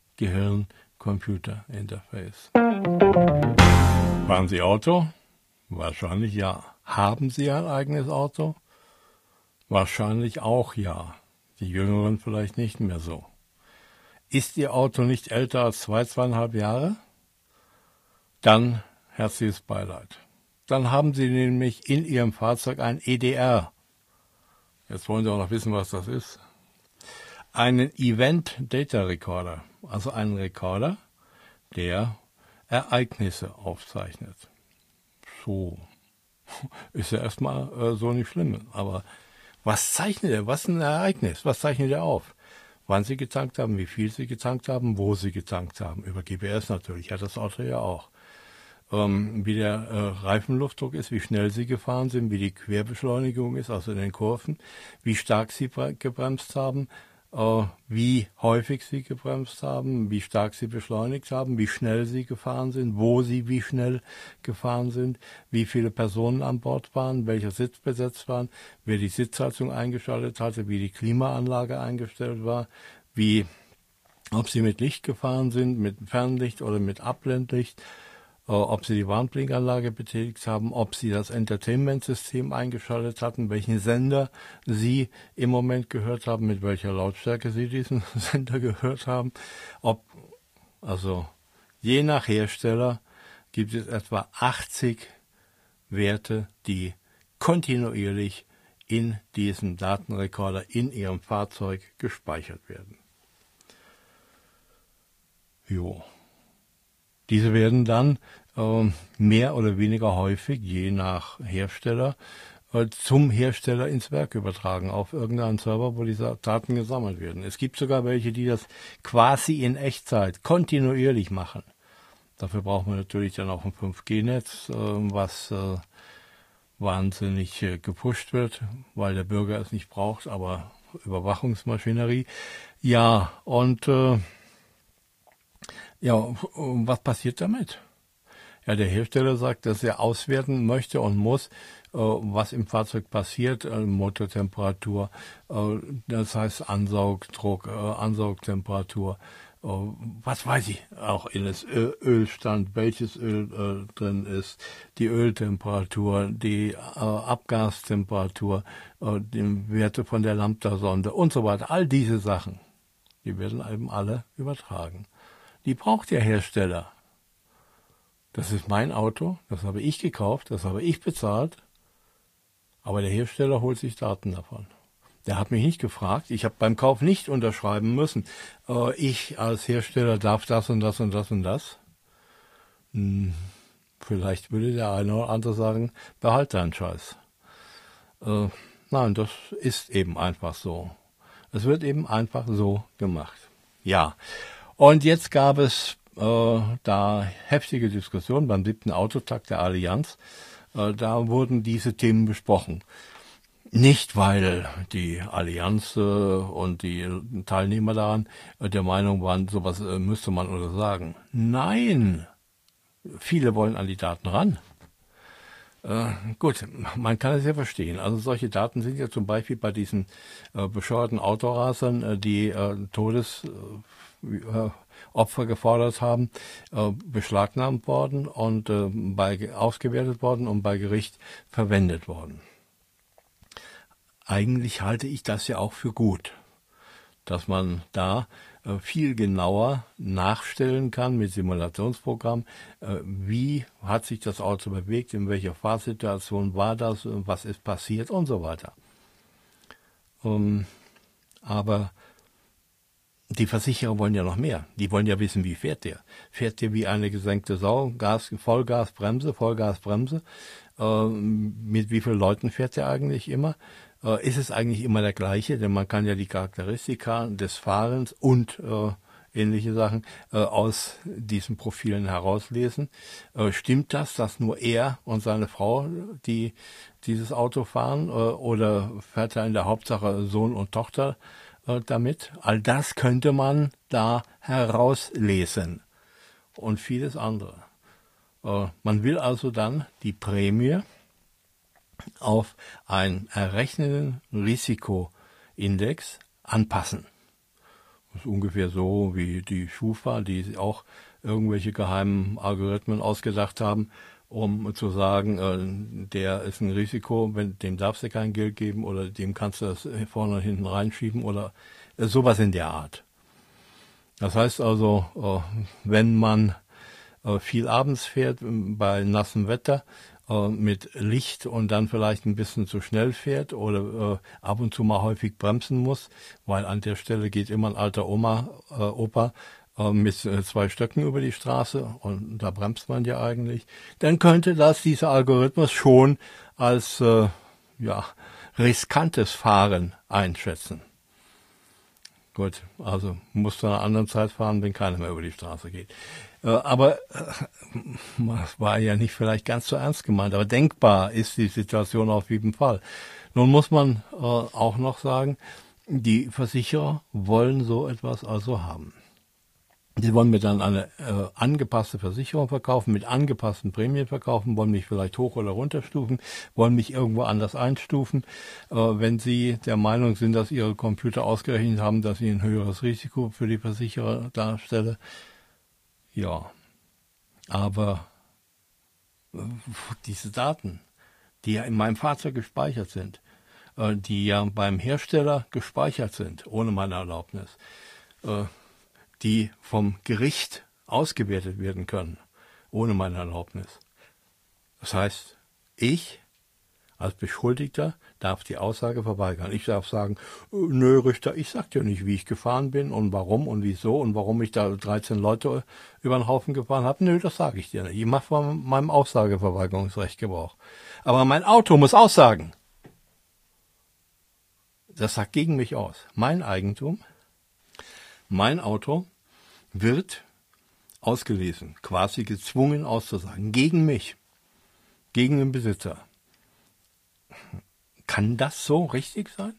Gehirn-Computer-Interface. Fahren Sie Auto? Wahrscheinlich ja. Haben Sie ein eigenes Auto? Wahrscheinlich auch ja. Die Jüngeren vielleicht nicht mehr so. Ist Ihr Auto nicht älter als zwei, zweieinhalb Jahre? Dann herzliches Beileid. Dann haben Sie nämlich in Ihrem Fahrzeug ein E D R. Jetzt wollen Sie auch noch wissen, was das ist. Einen Event Data Recorder, also einen Rekorder, der Ereignisse aufzeichnet. So, ist ja erstmal äh, so nicht schlimm, aber was zeichnet er? Was ist ein Ereignis? Was zeichnet er auf? Wann Sie getankt haben, wie viel Sie getankt haben, wo Sie getankt haben. Über G P S natürlich, hat das Auto ja auch. Ähm, wie der äh, Reifenluftdruck ist, wie schnell Sie gefahren sind, wie die Querbeschleunigung ist, also in den Kurven, wie stark Sie gebremst haben, äh, wie häufig Sie gebremst haben, wie stark Sie beschleunigt haben, wie schnell Sie gefahren sind, wo Sie wie schnell gefahren sind, wie viele Personen an Bord waren, welcher Sitz besetzt waren, wer die Sitzheizung eingeschaltet hatte, wie die Klimaanlage eingestellt war, wie, ob Sie mit Licht gefahren sind, mit Fernlicht oder mit Abblendlicht, ob Sie die Warnblinkanlage betätigt haben, ob Sie das Entertainment-System eingeschaltet hatten, welchen Sender Sie im Moment gehört haben, mit welcher Lautstärke Sie diesen Sender gehört haben. Ob, also je nach Hersteller gibt es etwa achtzig Werte, die kontinuierlich in diesem Datenrekorder in Ihrem Fahrzeug gespeichert werden. Jo. Diese werden dann äh, mehr oder weniger häufig, je nach Hersteller, äh, zum Hersteller ins Werk übertragen, auf irgendeinen Server, wo diese Daten gesammelt werden. Es gibt sogar welche, die das quasi in Echtzeit kontinuierlich machen. Dafür braucht man natürlich dann auch ein fünf G Netz, äh, was äh, wahnsinnig äh, gepusht wird, weil der Bürger es nicht braucht, aber Überwachungsmaschinerie. Ja, und äh, ja, was passiert damit? Ja, der Hersteller sagt, dass er auswerten möchte und muss, äh, was im Fahrzeug passiert, äh, Motortemperatur, äh, das heißt Ansaugdruck, äh, Ansaugtemperatur, äh, was weiß ich, auch in das Ö- Ölstand, welches Öl äh, drin ist, die Öltemperatur, die äh, Abgastemperatur, äh, die Werte von der Lambda-Sonde und so weiter. All diese Sachen, die werden eben alle übertragen. Die braucht der Hersteller. Das ist mein Auto, das habe ich gekauft, das habe ich bezahlt, aber der Hersteller holt sich Daten davon. Der hat mich nicht gefragt, ich habe beim Kauf nicht unterschreiben müssen, äh, ich als Hersteller darf das und das und das und das. Hm, vielleicht würde der eine oder andere sagen, behalt deinen Scheiß. Äh, nein, das ist eben einfach so. Es wird eben einfach so gemacht. Ja. Und jetzt gab es äh, da heftige Diskussionen beim siebten Autotag der Allianz. Äh, da wurden diese Themen besprochen. Nicht, weil die Allianz äh, und die Teilnehmer daran äh, der Meinung waren, sowas äh, müsste man oder sagen. Nein, viele wollen an die Daten ran. Äh, gut, man kann es ja verstehen. Also solche Daten sind ja zum Beispiel bei diesen äh, bescheuerten Autorasern, äh, die äh, Todes äh, Opfer gefordert haben, äh, beschlagnahmt worden und äh, bei, ausgewertet worden und bei Gericht verwendet worden. Eigentlich halte ich das ja auch für gut, dass man da äh, viel genauer nachstellen kann mit Simulationsprogrammen, äh, wie hat sich das Auto bewegt, in welcher Fahrsituation war das, was ist passiert und so weiter. Um, aber die Versicherer wollen ja noch mehr. Die wollen ja wissen, wie fährt der. Fährt der wie eine gesenkte Sau, Gas, Vollgas, Bremse, Vollgas, Bremse. Äh, mit wie vielen Leuten fährt der eigentlich immer? Äh, ist es eigentlich immer der gleiche? Denn man kann ja die Charakteristika des Fahrens und äh, ähnliche Sachen äh, aus diesen Profilen herauslesen. Äh, stimmt das, dass nur er und seine Frau die dieses Auto fahren? Äh, oder fährt er in der Hauptsache Sohn und Tochter damit? All das könnte man da herauslesen und vieles andere. Äh, man will also dann die Prämie auf einen errechneten Risikoindex anpassen. Das ist ungefähr so wie die Schufa, die auch irgendwelche geheimen Algorithmen ausgedacht haben, um zu sagen, äh, der ist ein Risiko, wenn, dem darfst du kein Geld geben oder dem kannst du das vorne und hinten reinschieben oder äh, sowas in der Art. Das heißt also, äh, wenn man äh, viel abends fährt bei nassem Wetter äh, mit Licht und dann vielleicht ein bisschen zu schnell fährt oder äh, ab und zu mal häufig bremsen muss, weil an der Stelle geht immer ein alter Oma, äh, Opa mit zwei Stöcken über die Straße und da bremst man ja eigentlich, dann könnte das dieser Algorithmus schon als äh, ja, riskantes Fahren einschätzen. Gut, also muss zu einer anderen Zeit fahren, wenn keiner mehr über die Straße geht. Äh, aber äh, das war ja nicht vielleicht ganz so ernst gemeint, aber denkbar ist die Situation auf jeden Fall. Nun muss man äh, auch noch sagen, die Versicherer wollen so etwas also haben. Die wollen mir dann eine äh, angepasste Versicherung verkaufen, mit angepassten Prämien verkaufen, wollen mich vielleicht hoch oder runterstufen, wollen mich irgendwo anders einstufen. Äh, wenn sie der Meinung sind, dass ihre Computer ausgerechnet haben, dass ich ein höheres Risiko für die Versicherer darstelle. Ja, aber äh, diese Daten, die ja in meinem Fahrzeug gespeichert sind, äh, die ja beim Hersteller gespeichert sind, ohne meine Erlaubnis, äh, die vom Gericht ausgewertet werden können, ohne meine Erlaubnis. Das heißt, ich als Beschuldigter darf die Aussage verweigern. Ich darf sagen, nö, Richter, ich sag dir nicht, wie ich gefahren bin und warum und wieso und warum ich da dreizehn Leute über den Haufen gefahren habe. Nö, das sage ich dir nicht. Ich mache von meinem Aussageverweigerungsrecht Gebrauch. Aber mein Auto muss aussagen. das sagt gegen mich aus. Mein Eigentum, mein Auto wird ausgelesen, quasi gezwungen auszusagen, gegen mich, gegen den Besitzer. Kann das so richtig sein?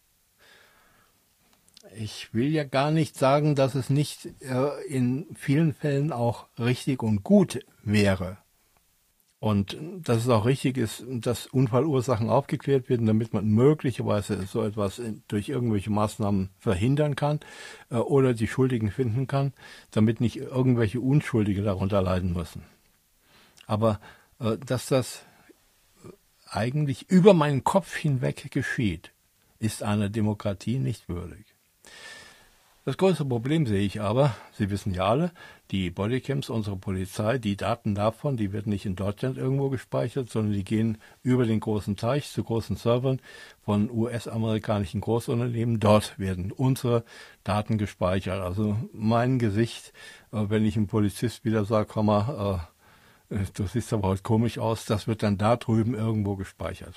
Ich will ja gar nicht sagen, dass es nicht äh, in vielen Fällen auch richtig und gut wäre. Und dass es auch richtig ist, dass Unfallursachen aufgeklärt werden, damit man möglicherweise so etwas durch irgendwelche Maßnahmen verhindern kann äh, oder die Schuldigen finden kann, damit nicht irgendwelche Unschuldige darunter leiden müssen. Aber äh, dass das eigentlich über meinen Kopf hinweg geschieht, ist einer Demokratie nicht würdig. Das größte Problem sehe ich aber, Sie wissen ja alle, die Bodycams unserer Polizei, die Daten davon, die werden nicht in Deutschland irgendwo gespeichert, sondern die gehen über den großen Teich zu großen Servern von U S-amerikanischen Großunternehmen. Dort werden unsere Daten gespeichert. Also mein Gesicht, wenn ich einem Polizist wieder sage, komm mal, du siehst aber heute komisch aus, das wird dann da drüben irgendwo gespeichert.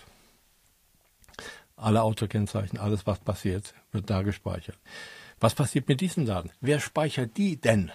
Alle Autokennzeichen, alles was passiert, wird da gespeichert. Was passiert mit diesen Daten? Wer speichert die denn?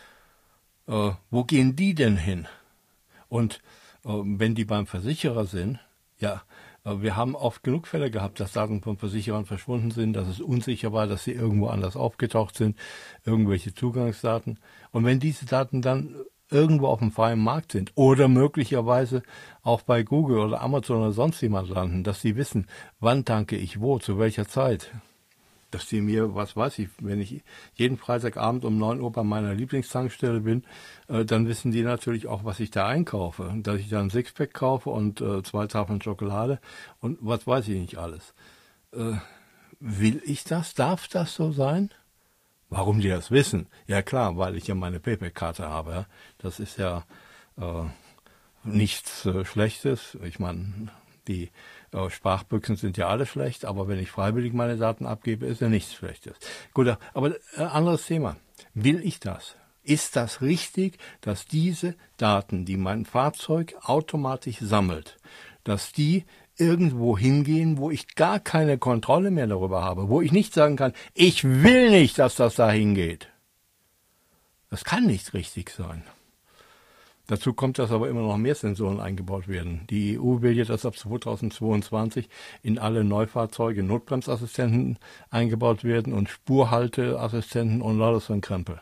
Äh, wo gehen die denn hin? Und äh, wenn die beim Versicherer sind, ja, äh, wir haben oft genug Fälle gehabt, dass Daten von Versicherern verschwunden sind, dass es unsicher war, dass sie irgendwo anders aufgetaucht sind, irgendwelche Zugangsdaten. Und wenn diese Daten dann irgendwo auf dem freien Markt sind oder möglicherweise auch bei Google oder Amazon oder sonst jemand landen, dass sie wissen, wann tanke ich wo, zu welcher Zeit, dass die mir, was weiß ich, wenn ich jeden Freitagabend um neun Uhr bei meiner Lieblingstankstelle bin, äh, dann wissen die natürlich auch, was ich da einkaufe. Dass ich da ein Sixpack kaufe und äh, zwei Tafeln Schokolade und was weiß ich nicht alles. Äh, will ich das? Darf das so sein? Warum die das wissen? Ja klar, weil ich ja meine Payback-Karte habe. Ja. Das ist ja äh, nichts äh, Schlechtes. Ich meine, die äh, Sprachbüchsen sind ja alle schlecht, aber wenn ich freiwillig meine Daten abgebe, ist ja nichts Schlechtes. Gut, aber äh, anderes Thema. Will ich das? Ist das richtig, dass diese Daten, die mein Fahrzeug automatisch sammelt, dass die irgendwo hingehen, wo ich gar keine Kontrolle mehr darüber habe, wo ich nicht sagen kann, ich will nicht, dass das da hingeht. Das kann nicht richtig sein. Dazu kommt, dass aber immer noch mehr Sensoren eingebaut werden. Die E U will ja, dass ab zweitausendzweiundzwanzig in alle Neufahrzeuge Notbremsassistenten eingebaut werden und Spurhalteassistenten und lauter so ein Krempel.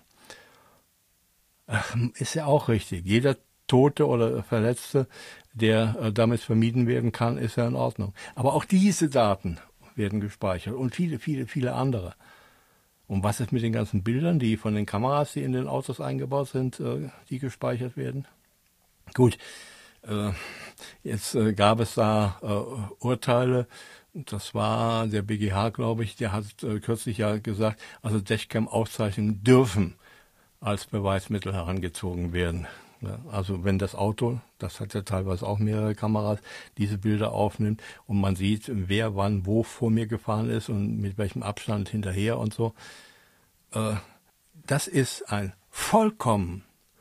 Ach, ist ja auch richtig. Jeder Tote oder Verletzte, der äh, damit vermieden werden kann, ist ja in Ordnung. Aber auch diese Daten werden gespeichert und viele, viele, viele andere. Und was ist mit den ganzen Bildern, die von den Kameras, die in den Autos eingebaut sind, äh, die gespeichert werden? Gut, äh, jetzt äh, gab es da äh, Urteile, das war der B G H, glaube ich, der hat äh, kürzlich ja gesagt, also Dashcam-Aufzeichnungen dürfen als Beweismittel herangezogen werden. Ja, also wenn das Auto, das hat ja teilweise auch mehrere Kameras, diese Bilder aufnimmt und man sieht, wer wann wo vor mir gefahren ist und mit welchem Abstand hinterher und so. Äh, das ist ein vollkommen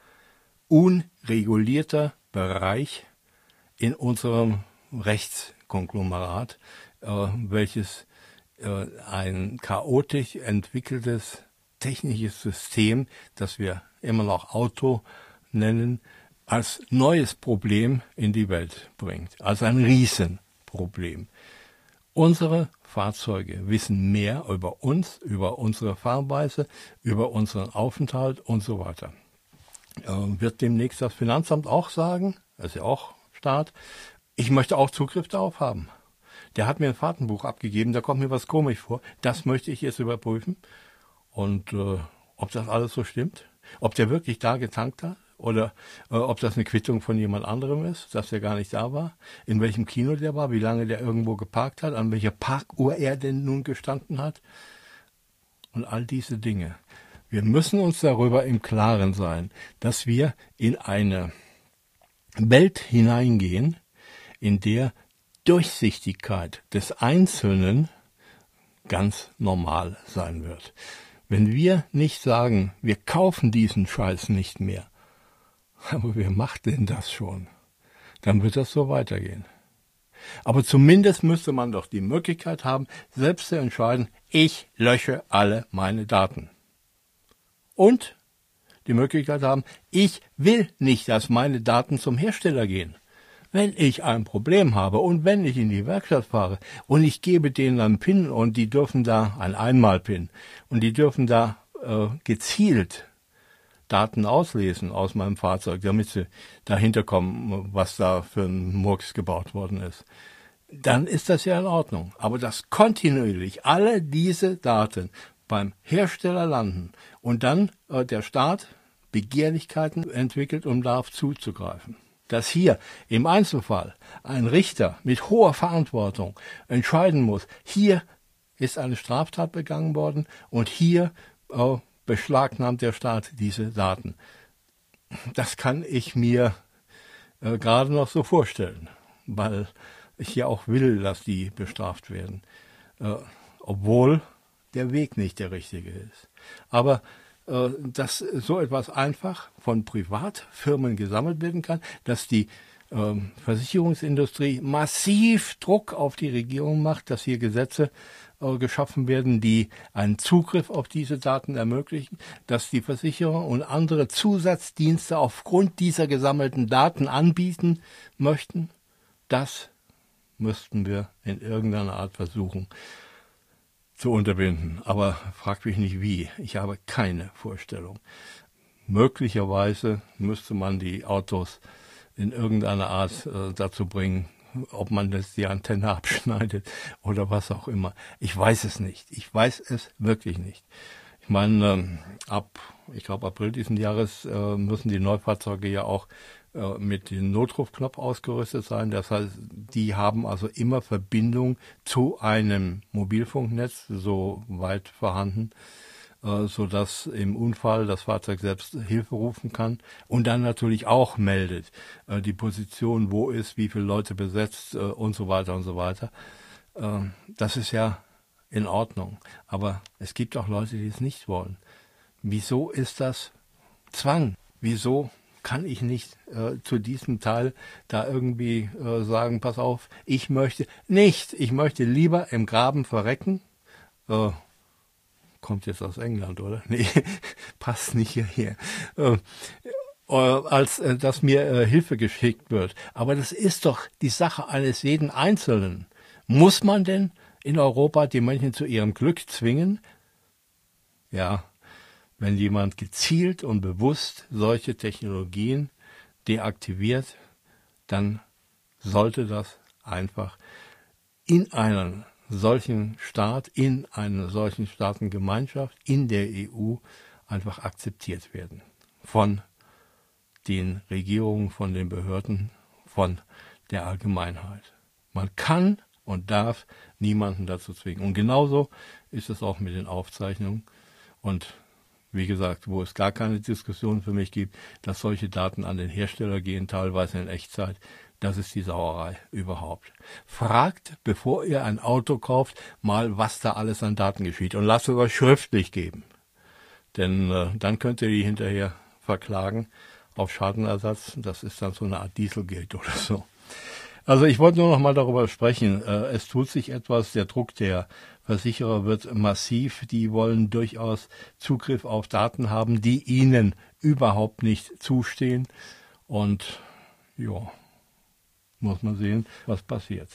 unregulierter Bereich in unserem Rechtskonglomerat, äh, welches äh, ein chaotisch entwickeltes technisches System, das wir immer noch Auto nennen, als neues Problem in die Welt bringt. Also ein Riesenproblem. Unsere Fahrzeuge wissen mehr über uns, über unsere Fahrweise, über unseren Aufenthalt und so weiter. Äh, wird demnächst das Finanzamt auch sagen, das ist ja auch Staat, ich möchte auch Zugriff darauf haben. Der hat mir ein Fahrtenbuch abgegeben, da kommt mir was komisch vor, das möchte ich jetzt überprüfen. Und äh, ob das alles so stimmt, ob der wirklich da getankt hat oder äh, ob das eine Quittung von jemand anderem ist, dass der gar nicht da war, in welchem Kino der war, wie lange der irgendwo geparkt hat, an welcher Parkuhr er denn nun gestanden hat und all diese Dinge. Wir müssen uns darüber im Klaren sein, dass wir in eine Welt hineingehen, in der Durchsichtigkeit des Einzelnen ganz normal sein wird. Wenn wir nicht sagen, wir kaufen diesen Scheiß nicht mehr, aber wer macht denn das schon? Dann wird das so weitergehen. Aber zumindest müsste man doch die Möglichkeit haben, selbst zu entscheiden, ich lösche alle meine Daten. Und die Möglichkeit haben, ich will nicht, dass meine Daten zum Hersteller gehen. Wenn ich ein Problem habe und wenn ich in die Werkstatt fahre und ich gebe denen einen PIN und die dürfen da, ein Einmal-PIN, und die dürfen da äh, gezielt Daten auslesen aus meinem Fahrzeug, damit sie dahinter kommen, was da für ein Murks gebaut worden ist, dann ist das ja in Ordnung. Aber dass kontinuierlich alle diese Daten beim Hersteller landen und dann äh, der Staat Begehrlichkeiten entwickelt, um darauf zuzugreifen. Dass hier im Einzelfall ein Richter mit hoher Verantwortung entscheiden muss, hier ist eine Straftat begangen worden und hier äh, beschlagnahmt der Staat diese Daten. Das kann ich mir äh, gerade noch so vorstellen, weil ich ja auch will, dass die bestraft werden, äh, obwohl der Weg nicht der richtige ist. Aber äh, dass so etwas einfach von Privatfirmen gesammelt werden kann, dass die äh, Versicherungsindustrie massiv Druck auf die Regierung macht, dass hier Gesetze äh, geschaffen werden, die einen Zugriff auf diese Daten ermöglichen, dass die Versicherer und andere Zusatzdienste aufgrund dieser gesammelten Daten anbieten möchten, das müssten wir in irgendeiner Art versuchen zu unterbinden. Aber fragt mich nicht wie. Ich habe keine Vorstellung. Möglicherweise müsste man die Autos in irgendeiner Art äh, dazu bringen, ob man das die Antenne abschneidet oder was auch immer. Ich weiß es nicht. Ich weiß es wirklich nicht. Ich meine, ähm, ab, ich glaube, April diesen Jahres äh, müssen die Neufahrzeuge ja auch äh, mit dem Notrufknopf ausgerüstet sein. Das heißt, die haben also immer Verbindung zu einem Mobilfunknetz, so weit vorhanden, äh, sodass im Unfall das Fahrzeug selbst Hilfe rufen kann und dann natürlich auch meldet äh, die Position, wo ist, wie viele Leute besetzt äh, und so weiter und so weiter. Äh, das ist ja in Ordnung. Aber es gibt auch Leute, die es nicht wollen. Wieso ist das Zwang? Wieso kann ich nicht äh, zu diesem Teil da irgendwie äh, sagen, pass auf, ich möchte nicht, ich möchte lieber im Graben verrecken. Äh, kommt jetzt aus England, oder? Nee, passt nicht hierher. Äh, äh, als äh, dass mir äh, Hilfe geschickt wird. Aber das ist doch die Sache eines jeden Einzelnen. Muss man denn in Europa die Menschen zu ihrem Glück zwingen? Ja, wenn jemand gezielt und bewusst solche Technologien deaktiviert, dann sollte das einfach in einen solchen Staat, in einer solchen Staatengemeinschaft, in der E U einfach akzeptiert werden. Von den Regierungen, von den Behörden, von der Allgemeinheit. Man kann und darf niemanden dazu zwingen. Und genauso ist es auch mit den Aufzeichnungen. Und wie gesagt, wo es gar keine Diskussion für mich gibt, dass solche Daten an den Hersteller gehen, teilweise in Echtzeit, das ist die Sauerei überhaupt. Fragt, bevor ihr ein Auto kauft, mal, was da alles an Daten geschieht. Und lasst es euch schriftlich geben. Denn äh, dann könnt ihr die hinterher verklagen auf Schadenersatz. Das ist dann so eine Art Dieselgate oder so. Also ich wollte nur noch mal darüber sprechen. Es tut sich etwas, der Druck der Versicherer wird massiv. Die wollen durchaus Zugriff auf Daten haben, die ihnen überhaupt nicht zustehen. Und ja, muss man sehen, was passiert.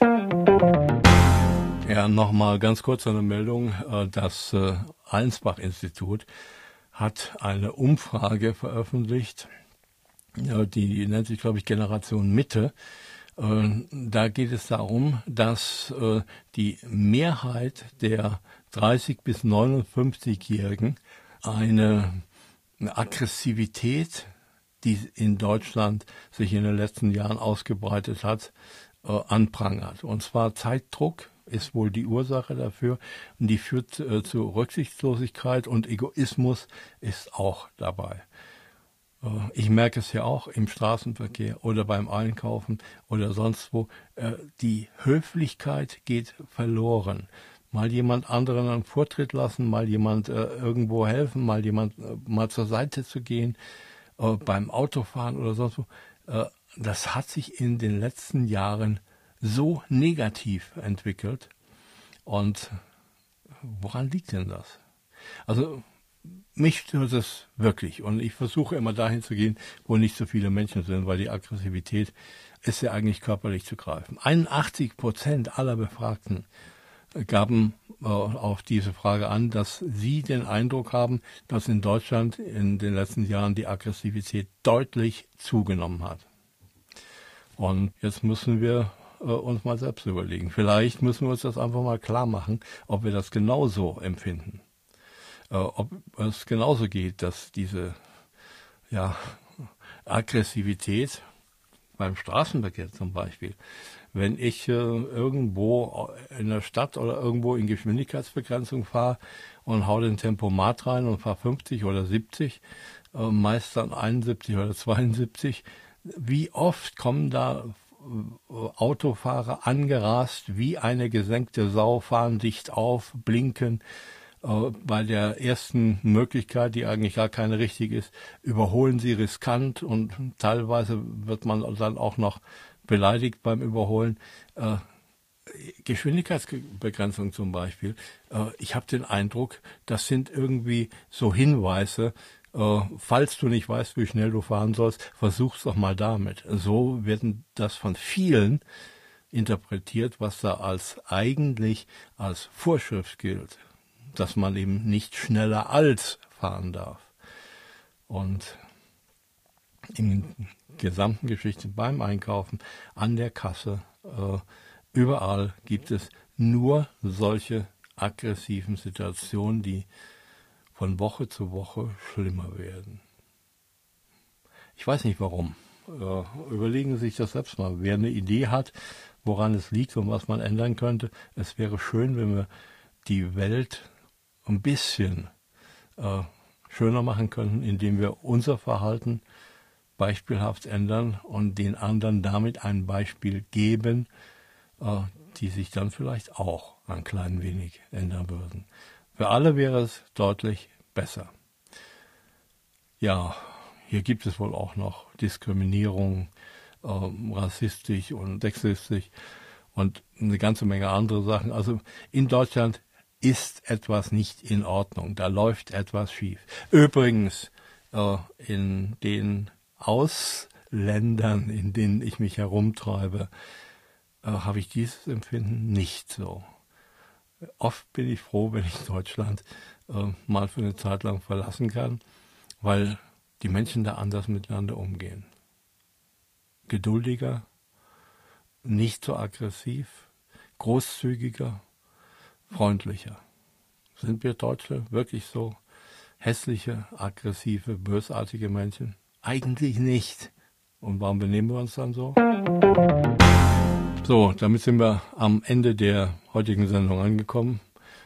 Ja, nochmal ganz kurz eine Meldung. Das Allensbach-Institut hat eine Umfrage veröffentlicht, die nennt sich, glaube ich, Generation Mitte. Da geht es darum, dass äh, die Mehrheit der dreißig- bis neunundfünfzigjährigen eine, eine Aggressivität, die in Deutschland sich in den letzten Jahren ausgebreitet hat, äh, anprangert. Und zwar Zeitdruck ist wohl die Ursache dafür und die führt äh, zu Rücksichtslosigkeit und Egoismus ist auch dabei. Ich merke es ja auch im Straßenverkehr oder beim Einkaufen oder sonst wo. Die Höflichkeit geht verloren. Mal jemand anderen einen Vortritt lassen, mal jemand irgendwo helfen, mal jemand mal zur Seite zu gehen, beim Autofahren oder sonst wo. Das hat sich in den letzten Jahren so negativ entwickelt. Und woran liegt denn das? Also mich stört es wirklich und ich versuche immer dahin zu gehen, wo nicht so viele Menschen sind, weil die Aggressivität ist ja eigentlich körperlich zu greifen. einundachtzig Prozent aller Befragten gaben äh, auf diese Frage an, dass sie den Eindruck haben, dass in Deutschland in den letzten Jahren die Aggressivität deutlich zugenommen hat. Und jetzt müssen wir äh, uns mal selbst überlegen. Vielleicht müssen wir uns das einfach mal klar machen, ob wir das genauso empfinden. Äh, ob es genauso geht, dass diese ja, Aggressivität beim Straßenverkehr zum Beispiel, wenn ich äh, irgendwo in der Stadt oder irgendwo in Geschwindigkeitsbegrenzung fahre und hau den Tempomat rein und fahre fünfzig oder siebzig, äh, meist dann einundsiebzig oder zweiundsiebzig, wie oft kommen da äh, Autofahrer angerast wie eine gesenkte Sau, fahren dicht auf, blinken, bei der ersten Möglichkeit, die eigentlich gar keine richtig ist, überholen sie riskant und teilweise wird man dann auch noch beleidigt beim Überholen. Äh, Geschwindigkeitsbegrenzung zum Beispiel. Äh, ich habe den Eindruck, das sind irgendwie so Hinweise, äh, falls du nicht weißt, wie schnell du fahren sollst, versuch's doch mal damit. So werden das von vielen interpretiert, was da als eigentlich als Vorschrift gilt, dass man eben nicht schneller als fahren darf. Und in gesamten Geschichte beim Einkaufen, an der Kasse, äh, überall gibt es nur solche aggressiven Situationen, die von Woche zu Woche schlimmer werden. Ich weiß nicht warum. Äh, überlegen Sie sich das selbst mal. Wer eine Idee hat, woran es liegt und was man ändern könnte, es wäre schön, wenn wir die Welt ein bisschen äh, schöner machen könnten, indem wir unser Verhalten beispielhaft ändern und den anderen damit ein Beispiel geben, äh, die sich dann vielleicht auch ein klein wenig ändern würden. Für alle wäre es deutlich besser. Ja, hier gibt es wohl auch noch Diskriminierung, äh, rassistisch und sexistisch und eine ganze Menge andere Sachen. Also in Deutschland ist etwas nicht in Ordnung, da läuft etwas schief. Übrigens, äh, in den Ausländern, in denen ich mich herumtreibe, äh, habe ich dieses Empfinden nicht so. Oft bin ich froh, wenn ich Deutschland äh, mal für eine Zeit lang verlassen kann, weil die Menschen da anders miteinander umgehen. Geduldiger, nicht so aggressiv, großzügiger, freundlicher. Sind wir Deutsche wirklich so hässliche, aggressive, bösartige Menschen? Eigentlich nicht. Und warum benehmen wir uns dann so? So, damit sind wir am Ende der heutigen Sendung angekommen.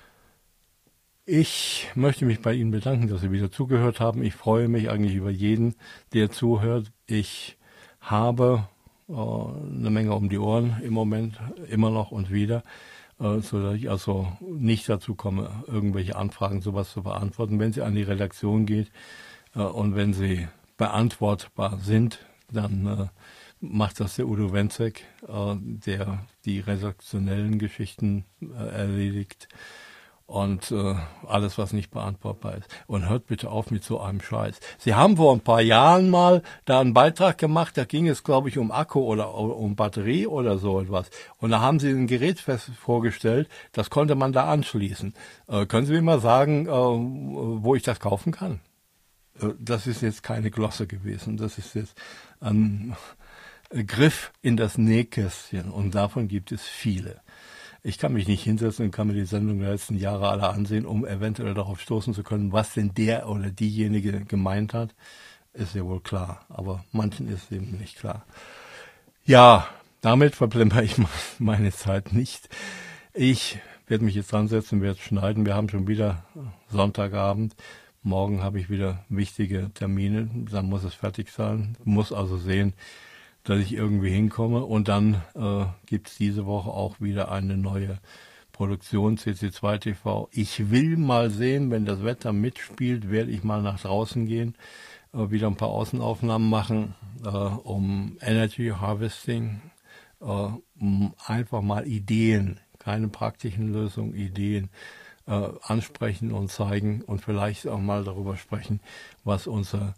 Ich möchte mich bei Ihnen bedanken, dass Sie wieder zugehört haben. Ich freue mich eigentlich über jeden, der zuhört. Ich habe äh, eine Menge um die Ohren im Moment, immer noch und wieder, äh, sodass ich also nicht dazu komme, irgendwelche Anfragen, sowas zu beantworten. Wenn Sie an die Redaktion geht äh, und wenn sie beantwortbar sind, dann äh, macht das der Udo Wenzek, äh, der die redaktionellen Geschichten äh, erledigt. Und äh, alles, was nicht beantwortbar ist. Und hört bitte auf mit so einem Scheiß. Sie haben vor ein paar Jahren mal da einen Beitrag gemacht, da ging es, glaube ich, um Akku oder um Batterie oder so etwas. Und da haben Sie ein Gerät fest vorgestellt, das konnte man da anschließen. Äh, können Sie mir mal sagen, äh, wo ich das kaufen kann? Äh, das ist jetzt keine Glosse gewesen. Das ist jetzt ein Griff in das Nähkästchen. Und davon gibt es viele. Ich kann mich nicht hinsetzen und kann mir die Sendung der letzten Jahre alle ansehen, um eventuell darauf stoßen zu können, was denn der oder diejenige gemeint hat. Ist ja wohl klar, aber manchen ist eben nicht klar. Ja, damit verplemper ich meine Zeit nicht. Ich werde mich jetzt dran setzen, werde schneiden. Wir haben schon wieder Sonntagabend. Morgen habe ich wieder wichtige Termine. Dann muss es fertig sein. Muss also sehen, dass ich irgendwie hinkomme. Und dann äh, gibt es diese Woche auch wieder eine neue Produktion, C C zwei T V. Ich will mal sehen, wenn das Wetter mitspielt, werde ich mal nach draußen gehen, äh, wieder ein paar Außenaufnahmen machen, äh, um Energy Harvesting äh, einfach mal Ideen, keine praktischen Lösungen, Ideen äh, ansprechen und zeigen und vielleicht auch mal darüber sprechen, was unsere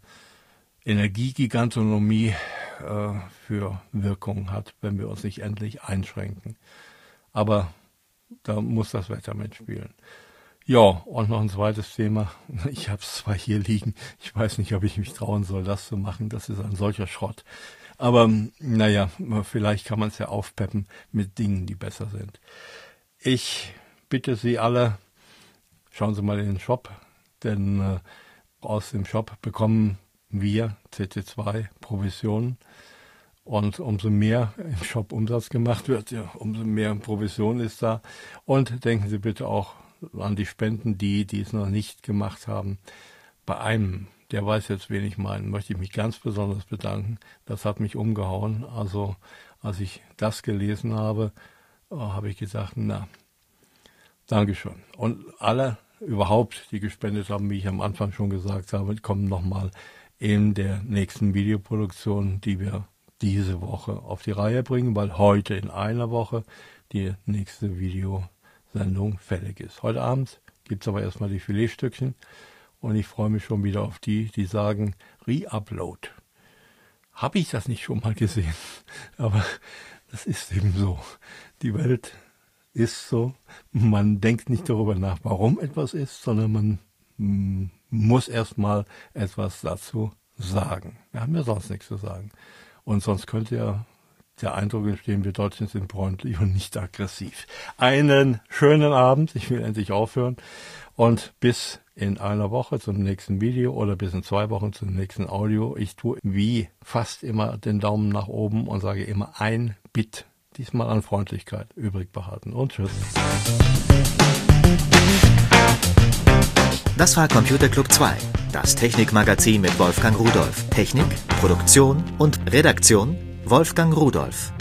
Energiegigantonomie äh, für Wirkung hat, wenn wir uns nicht endlich einschränken. Aber da muss das Wetter mitspielen. Ja, und noch ein zweites Thema. Ich habe es zwar hier liegen, ich weiß nicht, ob ich mich trauen soll, das zu machen. Das ist ein solcher Schrott. Aber naja, vielleicht kann man es ja aufpeppen mit Dingen, die besser sind. Ich bitte Sie alle, schauen Sie mal in den Shop, denn äh, aus dem Shop bekommen wir C T zwei Provisionen. Und umso mehr im Shop Umsatz gemacht wird, ja, umso mehr Provision ist da. Und denken Sie bitte auch an die Spenden, die, die es noch nicht gemacht haben. Bei einem, der weiß jetzt, wen ich meine, möchte ich mich ganz besonders bedanken. Das hat mich umgehauen. Also als ich das gelesen habe, habe ich gesagt, na, Dankeschön. Und alle überhaupt, die gespendet haben, wie ich am Anfang schon gesagt habe, kommen nochmal in der nächsten Videoproduktion, die wir diese Woche auf die Reihe bringen, weil heute in einer Woche die nächste Videosendung fällig ist. Heute Abend gibt es aber erstmal die Filetstückchen und ich freue mich schon wieder auf die, die sagen, Re-Upload. Habe ich das nicht schon mal gesehen? Aber das ist eben so. Die Welt ist so. Man denkt nicht darüber nach, warum etwas ist, sondern man mm, muss erstmal etwas dazu sagen. Wir haben ja sonst nichts zu sagen. Und sonst könnte ja der Eindruck entstehen, wir Deutschen sind freundlich und nicht aggressiv. Einen schönen Abend. Ich will endlich aufhören. Und bis in einer Woche zum nächsten Video oder bis in zwei Wochen zum nächsten Audio. Ich tue wie fast immer den Daumen nach oben und sage immer ein Bit. Diesmal an Freundlichkeit übrig behalten. Und tschüss. Das war Computer Club zwei, das Technikmagazin mit Wolfgang Rudolph. Technik, Produktion und Redaktion Wolfgang Rudolph.